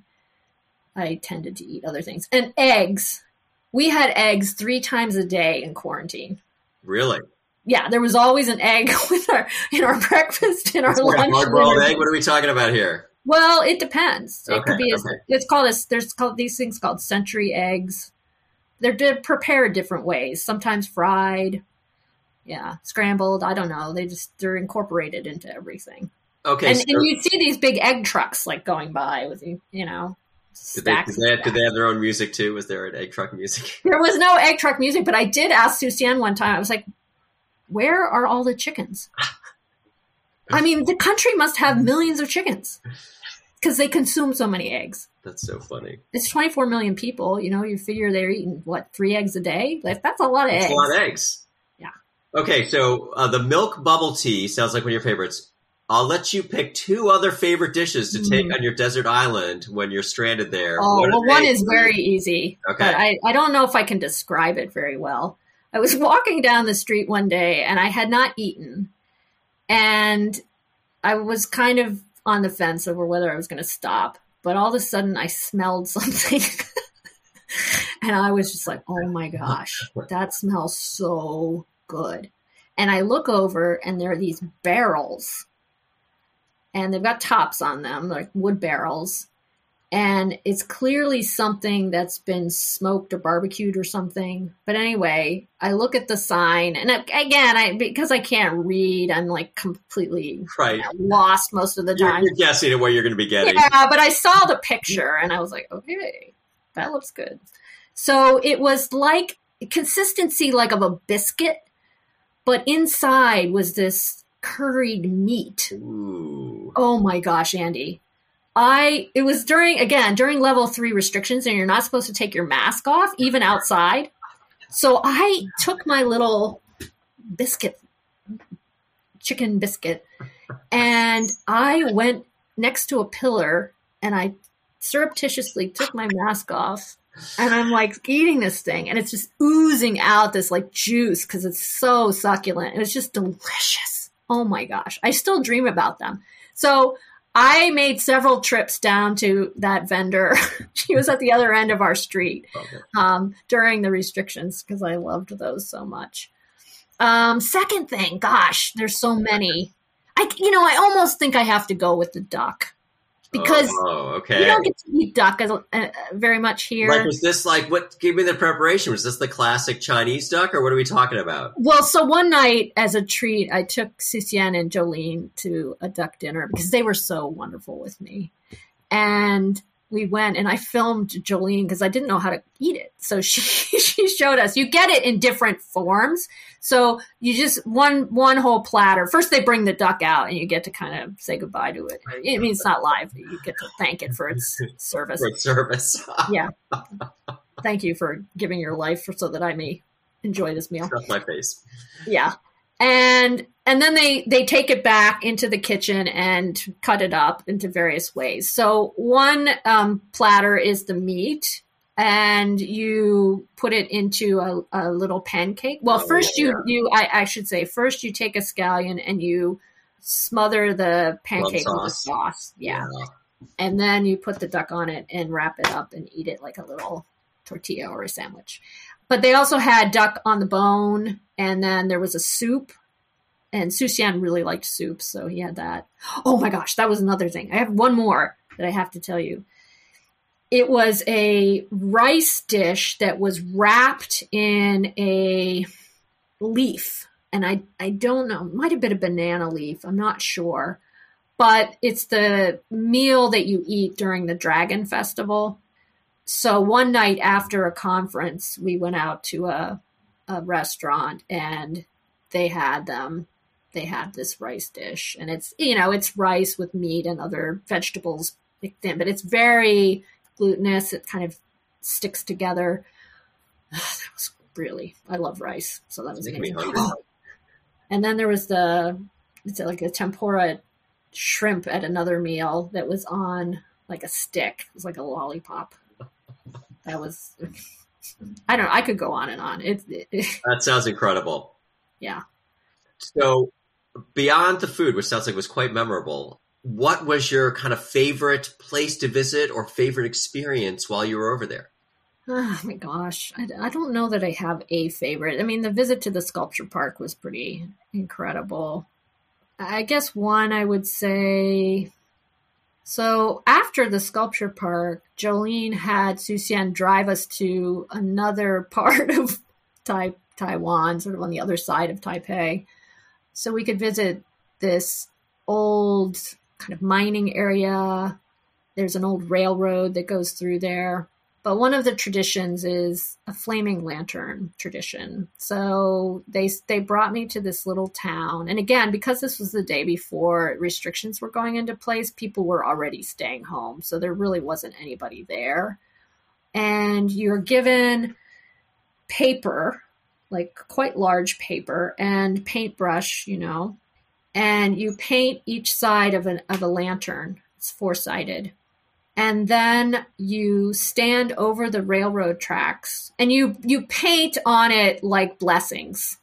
I tended to eat other things. And eggs. We had eggs three times a day in quarantine. Really? Yeah, there was always an egg with our in our breakfast, in our it's lunch. Like a hard-boiled egg? What are we talking about here? Well, it depends. Okay, it could be. okay. A, it's called a, there's called these things called century eggs. They're di- prepared different ways. Sometimes fried, yeah, scrambled. I don't know. They just they're incorporated into everything. Okay, and, so, and you see these big egg trucks like going by with you, you know. Did they, did, they have, did they have their own music too? Was there an egg truck music? There was no egg truck music, but I did ask Susian one time. I was like, where are all the chickens? I mean, the country must have millions of chickens because they consume so many eggs. That's so funny. It's twenty-four million people. You know, you figure they're eating, what, three eggs a day? Like, that's a lot of that's eggs. a lot of eggs. Yeah. Okay, so uh, the milk bubble tea sounds like one of your favorites. I'll let you pick two other favorite dishes to take mm. on your desert island when you're stranded there. Oh, well, one is very easy. Okay. But I, I don't know if I can describe it very well. I was walking down the street one day, and I had not eaten. And I was kind of on the fence over whether I was going to stop. But all of a sudden, I smelled something. And I was just like, oh, my gosh, that smells so good. And I look over, and there are these barrels. And they've got tops on them, like wood barrels. And it's clearly something that's been smoked or barbecued or something. But anyway, I look at the sign. And again, I because I can't read, I'm like completely right. you know, lost most of the time. You're, you're guessing at what you're going to be getting. Yeah, but I saw the picture and I was like, okay, that looks good. So it was like consistency like of a biscuit, but inside was this curried meat. Ooh. Oh my gosh, Andy. I, it was during, again, during level three restrictions and you're not supposed to take your mask off, even outside. So I took my little biscuit, chicken biscuit, and I went next to a pillar and I surreptitiously took my mask off. And I'm like eating this thing and it's just oozing out this like juice because it's so succulent. It was just delicious. Oh my gosh. I still dream about them. So I made several trips down to that vendor. She was at the other end of our street okay. um, during the restrictions because I loved those so much. Um, second thing, gosh, there's so many. I, you know, I almost think I have to go with the duck. Because oh, okay. you don't get to eat duck as, uh, very much here. Like, was this like, what, give me the preparation. Was this the classic Chinese duck or what are we talking about? Well, so one night as a treat, I took Susian and Jolene to a duck dinner because they were so wonderful with me. And we went and I filmed Jolene because I didn't know how to eat it. So she she showed us. You get it in different forms. So you just one one whole platter. First they bring the duck out and you get to kind of say goodbye to it. I mean, it's not live. You get to thank it for its service. For its service. Yeah. Thank you for giving your life for, so that I may enjoy this meal. That's my face. Yeah. And and then they, they take it back into the kitchen and cut it up into various ways. So one um, platter is the meat, and you put it into a, a little pancake. Well, Oh, first yeah. you, you I, I should say, first you take a scallion and you smother the pancake with a sauce. sauce. Yeah. And then you put the duck on it and wrap it up and eat it like a little tortilla or a sandwich. But they also had duck on the bone, and then there was a soup. And Susian really liked soup, so he had that. Oh my gosh, that was another thing. I have one more that I have to tell you. It was a rice dish that was wrapped in a leaf. And I, I don't know, it might have been a banana leaf. I'm not sure. But it's the meal that you eat during the Dragon Festival. So one night after a conference, we went out to a, a restaurant and they had them. They had this rice dish, and it's, you know, it's rice with meat and other vegetables mixed in, but it's very glutinous. It kind of sticks together. That was really, I love rice. So that was Making me amazing. hungry. And then there was the, it's like a tempura shrimp at another meal that was on like a stick. It was like a lollipop. That was, I don't know. I could go on and on. It, it, That sounds incredible. yeah. So beyond the food, which sounds like was quite memorable, what was your kind of favorite place to visit or favorite experience while you were over there? Oh my gosh. I, I don't know that I have a favorite. I mean, the visit to the sculpture park was pretty incredible. I guess one I would say, so after the sculpture park, Jolene had Susian drive us to another part of tai- Taiwan, sort of on the other side of Taipei, so we could visit this old kind of mining area. There's an old railroad that goes through there. But one of the traditions is a flaming lantern tradition. So they they brought me to this little town. And again, because this was the day before restrictions were going into place, people were already staying home. So there really wasn't anybody there. And you're given paper, like quite large paper, and paintbrush, you know, and you paint each side of an of a lantern. It's four-sided. And then you stand over the railroad tracks and you, you paint on it like blessings.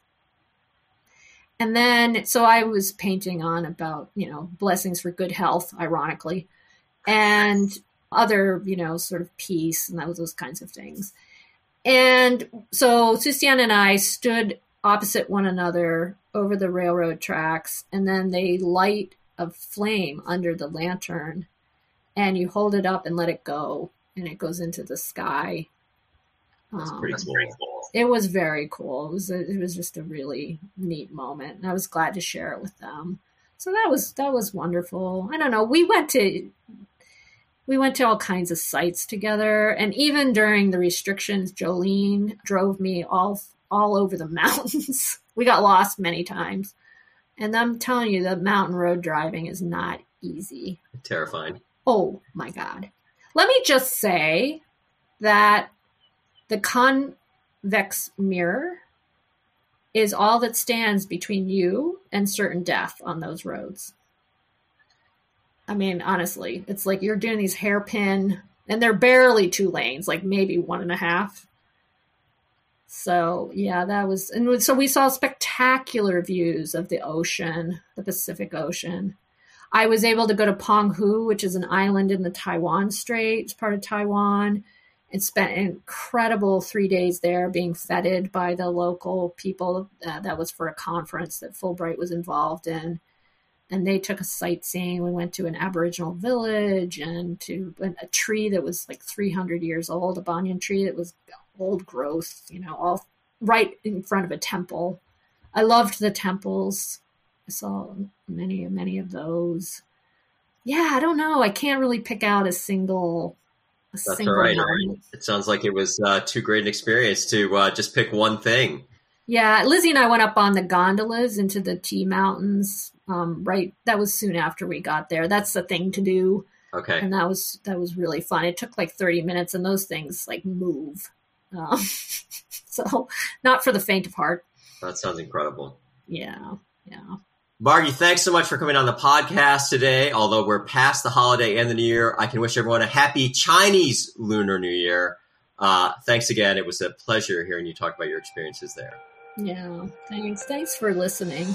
And then, so I was painting on about, you know, blessings for good health, ironically, and other, you know, sort of peace and those, those kinds of things. And so Susian and I stood opposite one another over the railroad tracks, and then they light a flame under the lantern. And you hold it up and let it go, and it goes into the sky. That's Um, pretty cool. It was very cool. It was a, it was just a really neat moment, and I was glad to share it with them. So that was that was wonderful. I don't know. We went to we went to all kinds of sites together, and even during the restrictions, Jolene drove me all all over the mountains. We got lost many times, and I'm telling you, the mountain road driving is not easy. Terrifying. Oh my God. Let me just say that the convex mirror is all that stands between you and certain death on those roads. I mean, honestly, it's like you're doing these hairpin, and they're barely two lanes, like maybe one and a half. So yeah, that was, and so we saw spectacular views of the ocean, the Pacific Ocean. I was able to go to Penghu, which is an island in the Taiwan Strait. It's part of Taiwan, and spent an incredible three days there being feted by the local people. Uh, that was for a conference that Fulbright was involved in. And they took us sightseeing. We went to an Aboriginal village and to a tree that was like three hundred years old, a banyan tree that was old growth, you know, all right in front of a temple. I loved the temples. I saw many, many of those. Yeah, I don't know. I can't really pick out a single That's all right. Moment. It sounds like it was uh, too great an experience to uh, just pick one thing. Yeah, Lizzie and I went up on the gondolas into the Tea Mountains. Um, right, that was soon after we got there. That's the thing to do. Okay, and that was that was really fun. It took like thirty minutes, and those things like move. Um, so, not for the faint of heart. That sounds incredible. Yeah, yeah. Margie, thanks so much for coming on the podcast today. Although we're past the holiday and the New Year, I can wish everyone a happy Chinese Lunar New Year. Uh, thanks again. It was a pleasure hearing you talk about your experiences there. Yeah, thanks. Thanks for listening.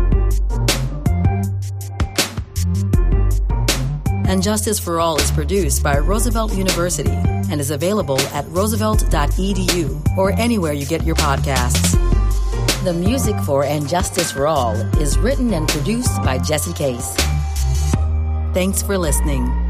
And Justice for All is produced by Roosevelt University and is available at roosevelt dot e d u or anywhere you get your podcasts. The music for And Justice for All is written and produced by Jesse Case. Thanks for listening.